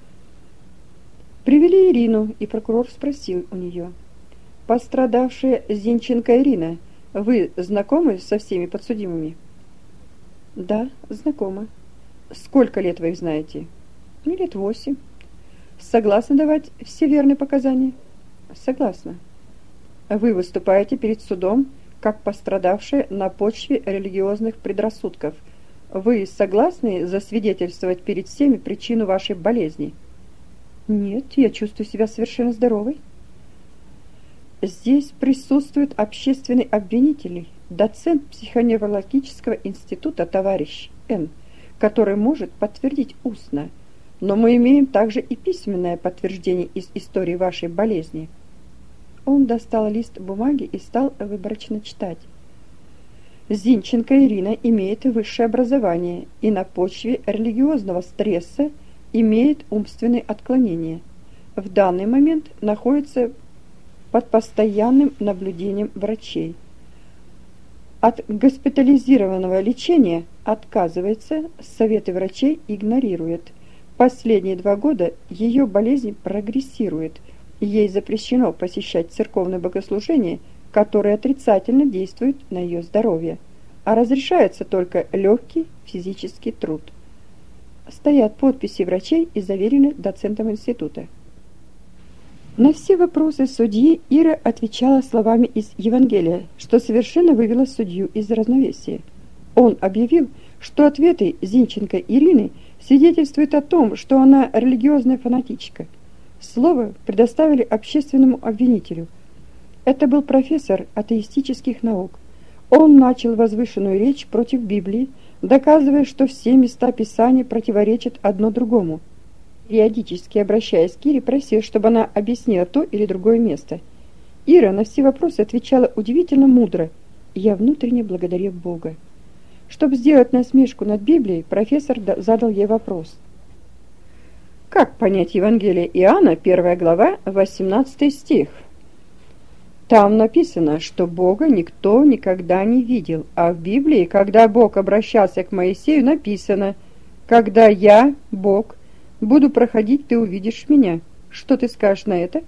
Привели Ирину, и прокурор спросил у нее: «Пострадавшая Зинченко Ирина, вы знакомы со всеми подсудимыми?» «Да, знакома». «Сколько лет вы их знаете?» «Ну, лет восемь». «Согласны давать все верные показания?» «Согласна». «Вы выступаете перед судом как пострадавшая на почве религиозных предрассудков. Вы согласны засвидетельствовать перед всеми причину вашей болезни?» «Нет, я чувствую себя совершенно здоровой». «Здесь присутствует общественный обвинитель, доцент психоневрологического института товарищ Н., который может подтвердить устно, но мы имеем также и письменное подтверждение из истории вашей болезни». Он достал лист бумаги и стал выборочно читать. «Зинченко Ирина имеет высшее образование и на почве религиозного стресса имеет умственные отклонения. В данный момент находится под постоянным наблюдением врачей. От госпитализированного лечения отказывается, советы врачей игнорирует. Последние два года ее болезнь прогрессирует. Ей запрещено посещать церковные богослужения, которые отрицательно действуют на ее здоровье, а разрешается только легкий физический труд». Стоят подписи врачей и заверены доцентом института. На все вопросы судьи Ира отвечала словами из Евангелия, что совершенно вывело судью из равновесия. Он объявил, что ответы Зинченко Ирины свидетельствуют о том, что она религиозная фанатичка. Слово предоставили общественному обвинителю. Это был профессор атеистических наук. Он начал возвышенную речь против Библии, доказывая, что все места Писания противоречат одно другому. Периодически обращаясь к Ире, просил, чтобы она объяснила то или другое место. Ира на все вопросы отвечала удивительно мудро, и я внутренне благодарю Бога. Чтобы сделать насмешку над Библией, профессор задал ей вопрос: «Как понять Евангелие Иоанна, первая глава, восемнадцатый стих? Там написано, что Бога никто никогда не видел, а в Библии, когда Бог обращался к Моисею, написано: «Когда я, Бог, буду проходить, ты увидишь меня». Что ты скажешь на это?»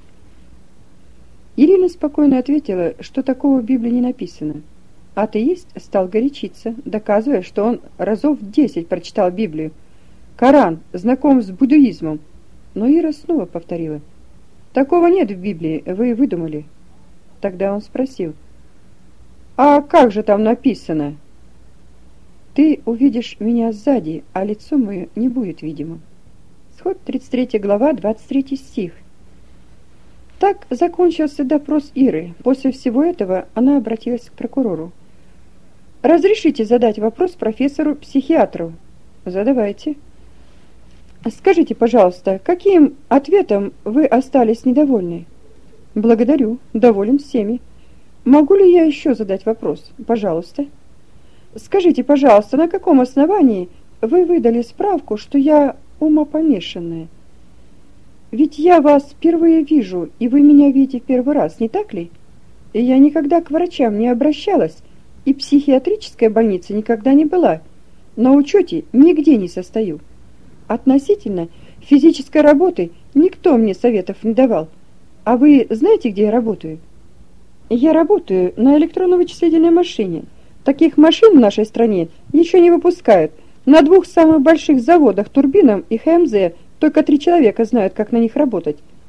Ирина спокойно ответила, что такого в Библии не написано. Атеист стал горячиться, доказывая, что он разов десять прочитал Библию. Коран знаком с буддизмом. Но Ира снова повторила: «Такого нет в Библии, вы выдумали». Тогда он спросил: «А как же там написано?» «Ты увидишь меня сзади, а лицо мое не будет видимо». Исход тридцать третья глава, двадцать третий стих. Так закончился допрос Иры. После всего этого она обратилась к прокурору. «Разрешите задать вопрос профессору-психиатру?» «Задавайте». «Скажите, пожалуйста, каким ответом вы остались недовольны?» «Благодарю, доволен всеми. Могу ли я еще задать вопрос? Пожалуйста». «Скажите, пожалуйста, на каком основании вы выдали справку, что я умопомешанная? Ведь я вас впервые вижу, и вы меня видите в первый раз, не так ли? И я никогда к врачам не обращалась, и психиатрической больнице никогда не была. На учете нигде не состою. Относительно физической работы никто мне советов не давал. А вы знаете, где я работаю?» «Я работаю на электронно-вычислительной машине. Таких машин в нашей стране еще не выпускают. На двух самых больших заводах Турбином и ХМЗ только три человека знают, как на них работать.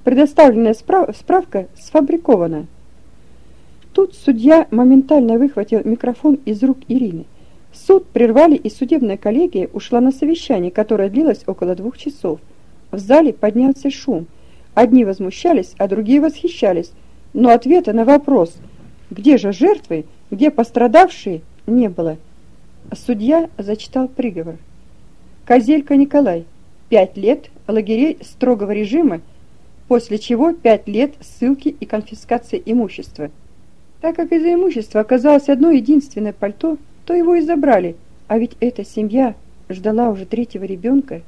Предоставленная справ справка сфабрикована. Тут судья моментально выхватил микрофон из рук Ирины. Суд прервали, и судебная коллегия ушла на совещание, которое длилось около двух часов. В зале поднялся шум. Одни возмущались, а другие восхищались. Но ответа на вопрос, где же жертвы, где пострадавшие, не было. Судья зачитал приговор. Козелька Николай, пять лет лагерей строгого режима, после чего пять лет ссылки и конфискации имущества. Так как из-за имущества оказалось одно единственное пальто, то его и забрали, а ведь эта семья ждала уже третьего ребенка.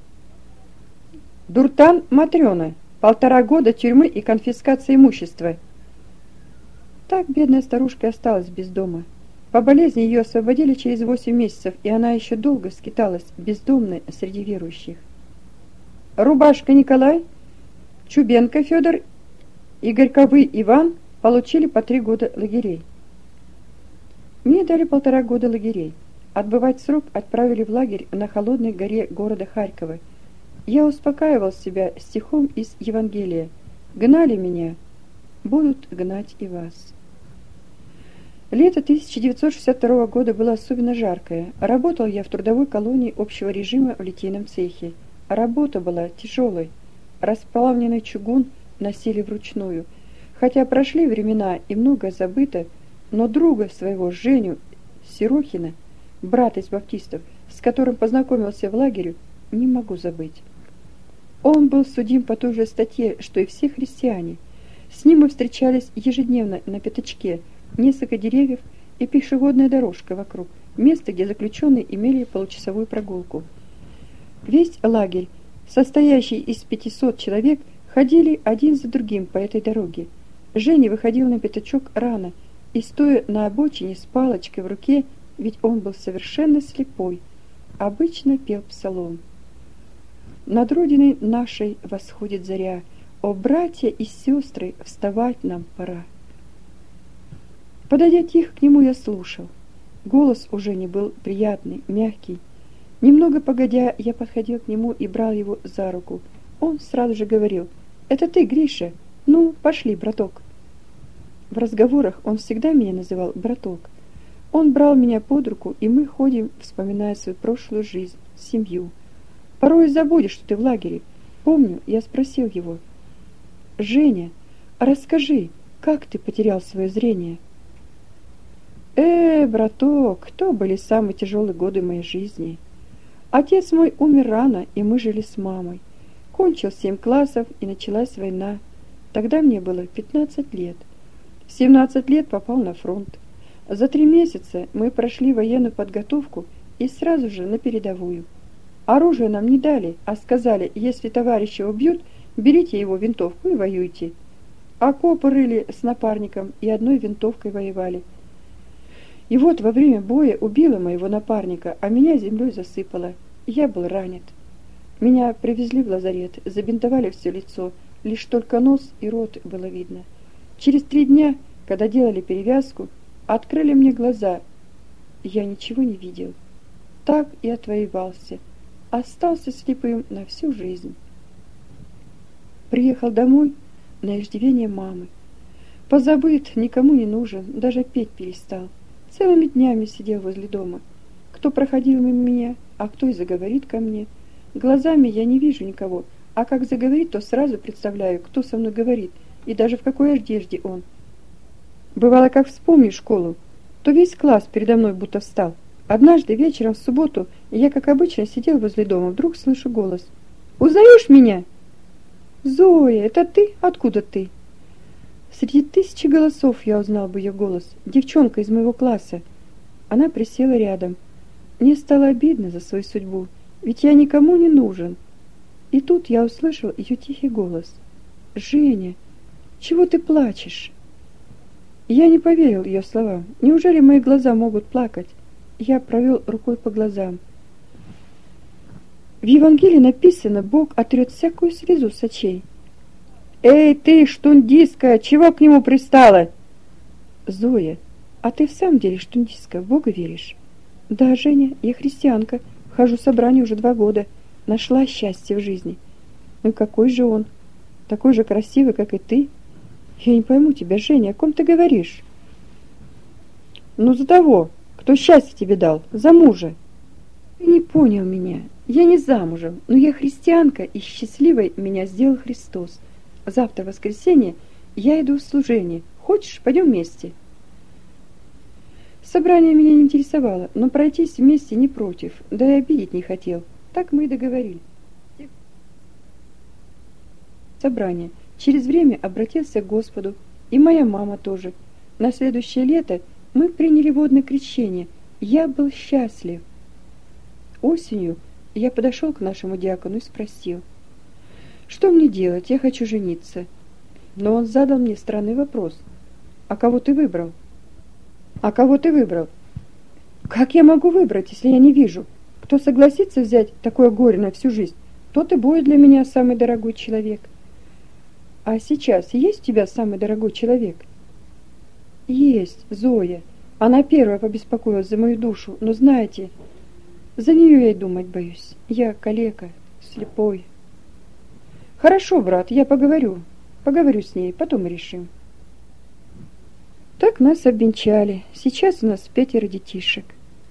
Дуртан Матрёна, полтора года тюрьмы и конфискации имущества. Так бедная старушка осталась без дома. По болезни ее освободили через восемь месяцев, и она еще долго скиталась бездомной среди верующих. Рубашка Николай, Чубенко Федор и Горьковый Иван получили по три года лагерей. Мне дали полтора года лагерей. Отбывать срок отправили в лагерь на холодной горе города Харькова. Я успокаивал себя стихом из Евангелия. Гнали меня, будут гнать и вас. Лето тысяча девятьсот шестьдесят второго года было особенно жаркое. Работал я в трудовой колонии общего режима в литейном цехе. Работа была тяжелой. Расплавленный чугун носили вручную. Хотя прошли времена и многое забыто, но друга своего Женю Сирохина, брата из баптистов, с которым познакомился в лагере, не могу забыть. Он был судим по той же статье, что и все христиане. С ним мы встречались ежедневно на пятачке, несколько деревьев и пешеходная дорожка вокруг, место, где заключенные имели получасовую прогулку. Весь лагерь, состоящий из пятисот человек, ходили один за другим по этой дороге. Женя выходил на пятачок рано и, стоя на обочине с палочкой в руке, ведь он был совершенно слепой, обычно пел псалом. Над родиной нашей восходит заря, о, братья и сестры, вставать нам пора. Подойдя тихо к нему, я слушал. Голос уже не был приятный, мягкий. Немного погодя, я подходил к нему и брал его за руку. Он сразу же говорил: «Это ты, Гриша? Ну, пошли, браток». В разговорах он всегда меня называл браток. Он брал меня под руку, и мы ходим, вспоминая свою прошлую жизнь, семью. Порой забудешь, что ты в лагере. Помню, я спросил его: «Женя, расскажи, как ты потерял свое зрение?» «Э, браток, то были самые тяжелые годы моей жизни. Отец мой умер рано, и мы жили с мамой. Кончил семь классов, и началась война. Тогда мне было пятнадцать лет. В семнадцать лет попал на фронт. За три месяца мы прошли военную подготовку и сразу же на передовую. Оружие нам не дали, а сказали: если товарища убьют, берите его винтовку и воюйте. Окопы рыли с напарником и одной винтовкой воевали. И вот во время боя убило моего напарника, а меня землей засыпало. Я был ранен. Меня привезли в лазарет, забинтовали все лицо, лишь только нос и рот было видно. Через три дня, когда делали перевязку, открыли мне глаза. Я ничего не видел. Так и отвоевался. Остался слепым на всю жизнь. Приехал домой на иждивение мамы. Позабыт, никому не нужен, даже петь перестал. Целыми днями сидел возле дома. Кто проходил мимо меня, а кто и заговорит ко мне. Глазами я не вижу никого, а как заговорит, то сразу представляю, кто со мной говорит, и даже в какой одежде он. Бывало, как вспомню школу, то весь класс передо мной будто встал. Однажды вечером в субботу я, как обычно, сидел возле дома, вдруг слышу голос: «Узнаешь меня?» «Зоя, это ты? Откуда ты?» Среди тысячи голосов я узнал бы ее голос, девчонка из моего класса. Она присела рядом. Мне стало обидно за свою судьбу, ведь я никому не нужен. И тут я услышал ее тихий голос: «Женя, чего ты плачешь?» Я не поверил ее словам. Неужели мои глаза могут плакать? Я провел рукой по глазам. В Евангелии написано: Бог отрет всякую слезу с очей. «Эй, ты, штундистка, чего к нему пристала?» «Зоя, а ты в самом деле штундистка, в Бога веришь?» «Да, Женя, я христианка, хожу в собрание уже два года, нашла счастье в жизни». «Ну какой же он?» такой же красивый, как и ты. Я не пойму тебя, Женя, о ком ты говоришь? Ну, за того, кто счастье тебе дал, за мужа. Ты не понял меня. Я не замужем, но я христианка, и счастливой меня сделал Христос. Завтра воскресенье, я иду в служение. Хочешь, пойдем вместе? Собрание меня не интересовало, но пройтись вместе не против, да и обидеть не хотел. Так мы и договорились. Собрание. Через время обратился к Господу, и моя мама тоже. На следующее лето мы приняли водное крещение. Я был счастлив. Осенью я подошел к нашему диакону и спросил, что мне делать, я хочу жениться. Но он задал мне странный вопрос. А кого ты выбрал? А кого ты выбрал? Как я могу выбрать, если я не вижу? Кто согласится взять такое горе на всю жизнь, тот и будет для меня самый дорогой человек. А сейчас есть у тебя самый дорогой человек? Есть, Зоя. Она первая побеспокоилась за мою душу, но знаете, за нее я и думать боюсь. Я калека, слепой. Хорошо, брат, я поговорю. Поговорю с ней, потом решим. Так нас обвенчали. Сейчас у нас пятеро детишек.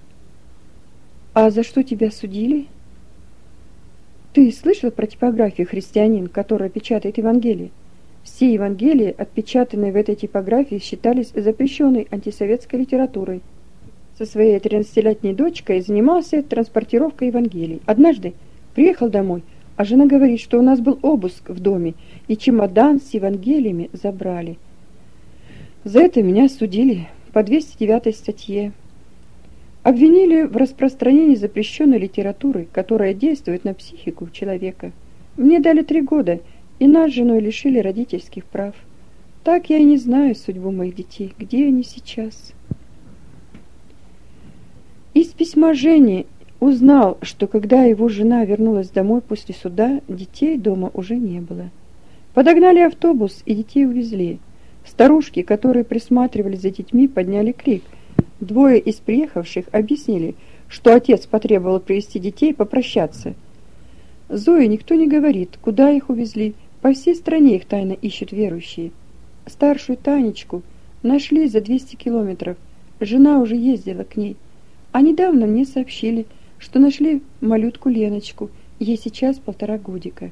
А за что тебя судили? Ты слышал про типографию «Христианин», которая печатает Евангелие? Все Евангелия, отпечатанные в этой типографии, считались запрещенной антисоветской литературой. Со своей тринадцатилетней дочкой занимался транспортировкой Евангелий. Однажды приехал домой, а жена говорит, что у нас был обыск в доме, и чемодан с Евангелиями забрали. За это меня судили по двести девятой статье. Обвинили в распространении запрещенной литературы, которая действует на психику человека. Мне дали три года, и нас с женой лишили родительских прав. Так я и не знаю судьбу моих детей, где они сейчас. Из письма Жени узнал, что когда его жена вернулась домой после суда, детей дома уже не было. Подогнали автобус, и детей увезли. Старушки, которые присматривали за детьми, подняли крик. Двое из приехавших объяснили, что отец потребовал привезти детей попрощаться. Зое никто не говорит, куда их увезли. По всей стране их тайно ищут верующие. Старшую Танечку нашли за двести километров. Жена уже ездила к ней. А недавно мне сообщили, что нашли малютку Леночку. Ей сейчас полтора годика.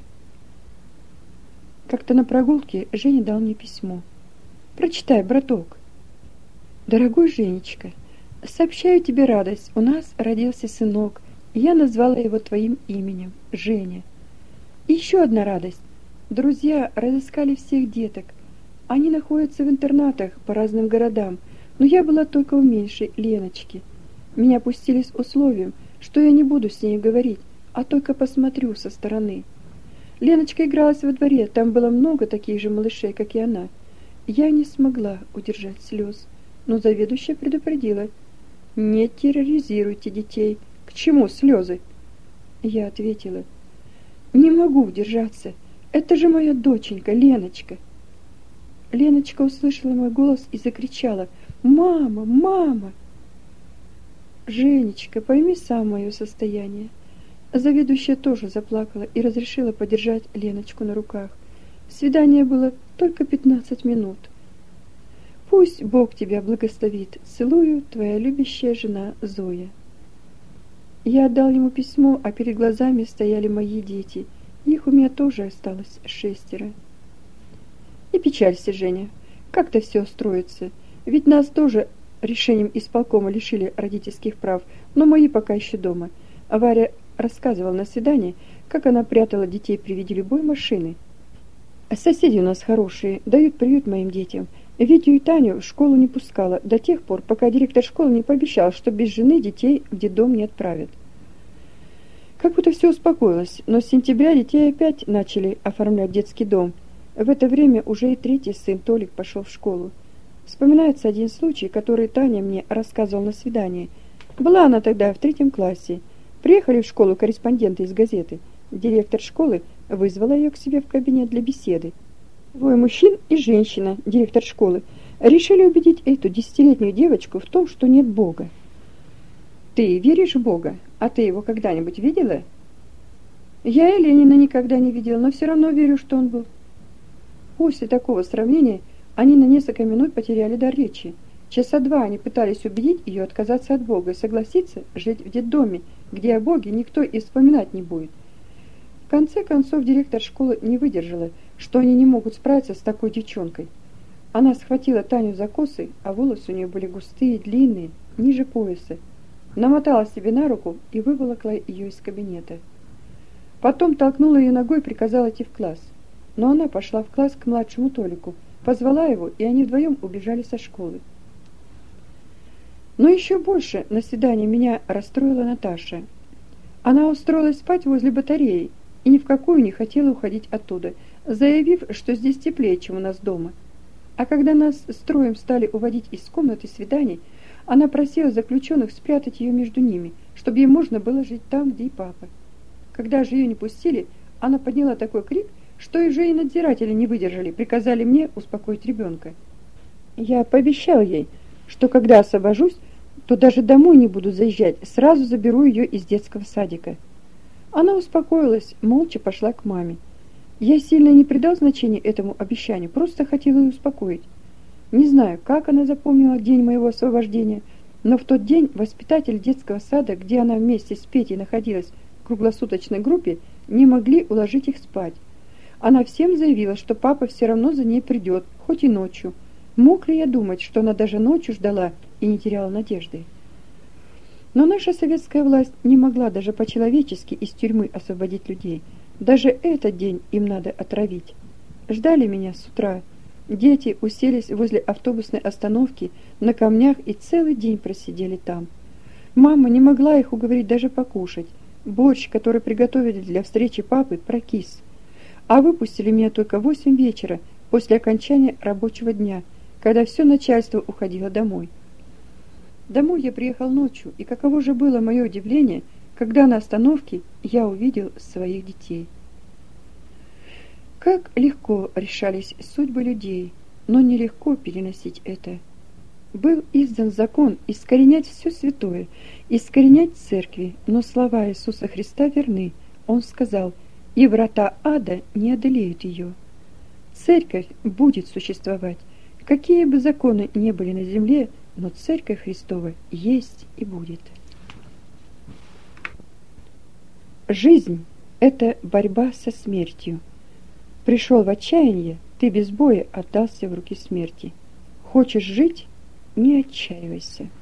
Как-то на прогулке Женя дал мне письмо. Прочитай, браток. Дорогой Женечка, сообщаю тебе радость. У нас родился сынок, и я назвала его твоим именем, Женя. И еще одна радость. Друзья разыскали всех деток. Они находятся в интернатах по разным городам, но я была только у меньшей Леночки. Меня пустили с условием, что я не буду с ней говорить, а только посмотрю со стороны. Леночка игралась во дворе, там было много таких же малышей, как и она. Я не смогла удержать слез, но заведующая предупредила: не терроризируйте детей. К чему слезы? Я ответила: не могу удержаться. Это же моя доченька, Леночка. Леночка услышала мой голос и закричала: мама, мама! Женечка, пойми сам мое состояние. Заведующая тоже заплакала и разрешила подержать Леночку на руках. Свидание было только пятнадцать минут. Пусть Бог тебя благословит. Целую, твоя любящая жена Зоя. Я отдал ему письмо, а перед глазами стояли мои дети. Их у меня тоже осталось шестеро. Не печалься, Женя. Как-то все устроится. Ведь нас тоже решением исполкома лишили родительских прав, но мои пока еще дома. А Варя рассказывала на свидании, как она прятала детей при виде любой машины. А соседи у нас хорошие, дают приют моим детям. Витю и Таню в школу не пускала до тех пор, пока директор школы не пообещал, что без жены детей в детдом не отправят. Как будто все успокоилось, но с сентября детей опять начали оформлять детский дом. В это время уже и третий сын Толик пошел в школу. Вспоминается один случай, который Таня мне рассказывала на свидании. Была она тогда в третьем классе. Приехали в школу корреспонденты из газеты. Директор школы вызвала ее к себе в кабинет для беседы. Двое мужчин и женщина, директор школы, решили убедить эту десятилетнюю девочку в том, что нет Бога. Ты веришь в Бога? А ты его когда-нибудь видела? Я и Ленина никогда не видела, но все равно верю, что он был. после такого сравнения они на несколько минут потеряли дар речи. Часа два они пытались убедить ее отказаться от Бога и согласиться жить в детдоме, где о Боге никто и вспоминать не будет. В конце концов директор школы не выдержала, что они не могут справиться с такой девчонкой. Она схватила Таню за косы, а волосы у нее были густые, длинные, ниже пояса, намотала себе на руку и выволокла ее из кабинета. Потом толкнула ее ногой и приказала идти в класс. Но она пошла в класс к младшему Толику, позвала его, и они вдвоем убежали со школы. Но еще больше на свидании меня расстроила Наташа. Она устроилась спать возле батареи и ни в какую не хотела уходить оттуда, заявив, что здесь теплее, чем у нас дома. А когда нас строем стали уводить из комнаты свиданий, она просила заключенных спрятать ее между ними, чтобы ей можно было жить там, где и папа. Когда же ее не пустили, она подняла такой крик, что и же и надзиратели не выдержали, приказали мне успокоить ребенка. Я пообещал ей, что когда освобожусь, то даже домой не буду заезжать, сразу заберу ее из детского садика. Она успокоилась, молча пошла к маме. Я сильно не придал значения этому обещанию, просто хотел ее успокоить. Не знаю, как она запомнила день моего освобождения, но в тот день воспитатель детского сада, где она вместе с Петей находилась в круглосуточной группе, не могли уложить их спать. Она всем заявила, что папа все равно за ней придет, хоть и ночью. Мог ли я думать, что она даже ночью ждала и не теряла надежды? Но наша советская власть не могла даже по-человечески из тюрьмы освободить людей. Даже этот день им надо отравить. Ждали меня с утра. Дети уселись возле автобусной остановки на камнях и целый день просидели там. Мама не могла их уговорить даже покушать. Борщ, который приготовили для встречи папы, прокис. А выпустили меня только в восемь вечера, после окончания рабочего дня, когда все начальство уходило домой. Домой я приехал ночью, и каково же было мое удивление, когда на остановке я увидел своих детей. Как легко решались судьбы людей, но нелегко переносить это. Был издан закон искоренять все святое, искоренять церкви, но слова Иисуса Христа верны. Он сказал: «И врата ада не одолеют ее». Церковь будет существовать, какие бы законы ни были на земле, но Церковь Христова есть и будет. Жизнь – это борьба со смертью. Пришел в отчаяние, ты без боя отдался в руки смерти. Хочешь жить – не отчаивайся.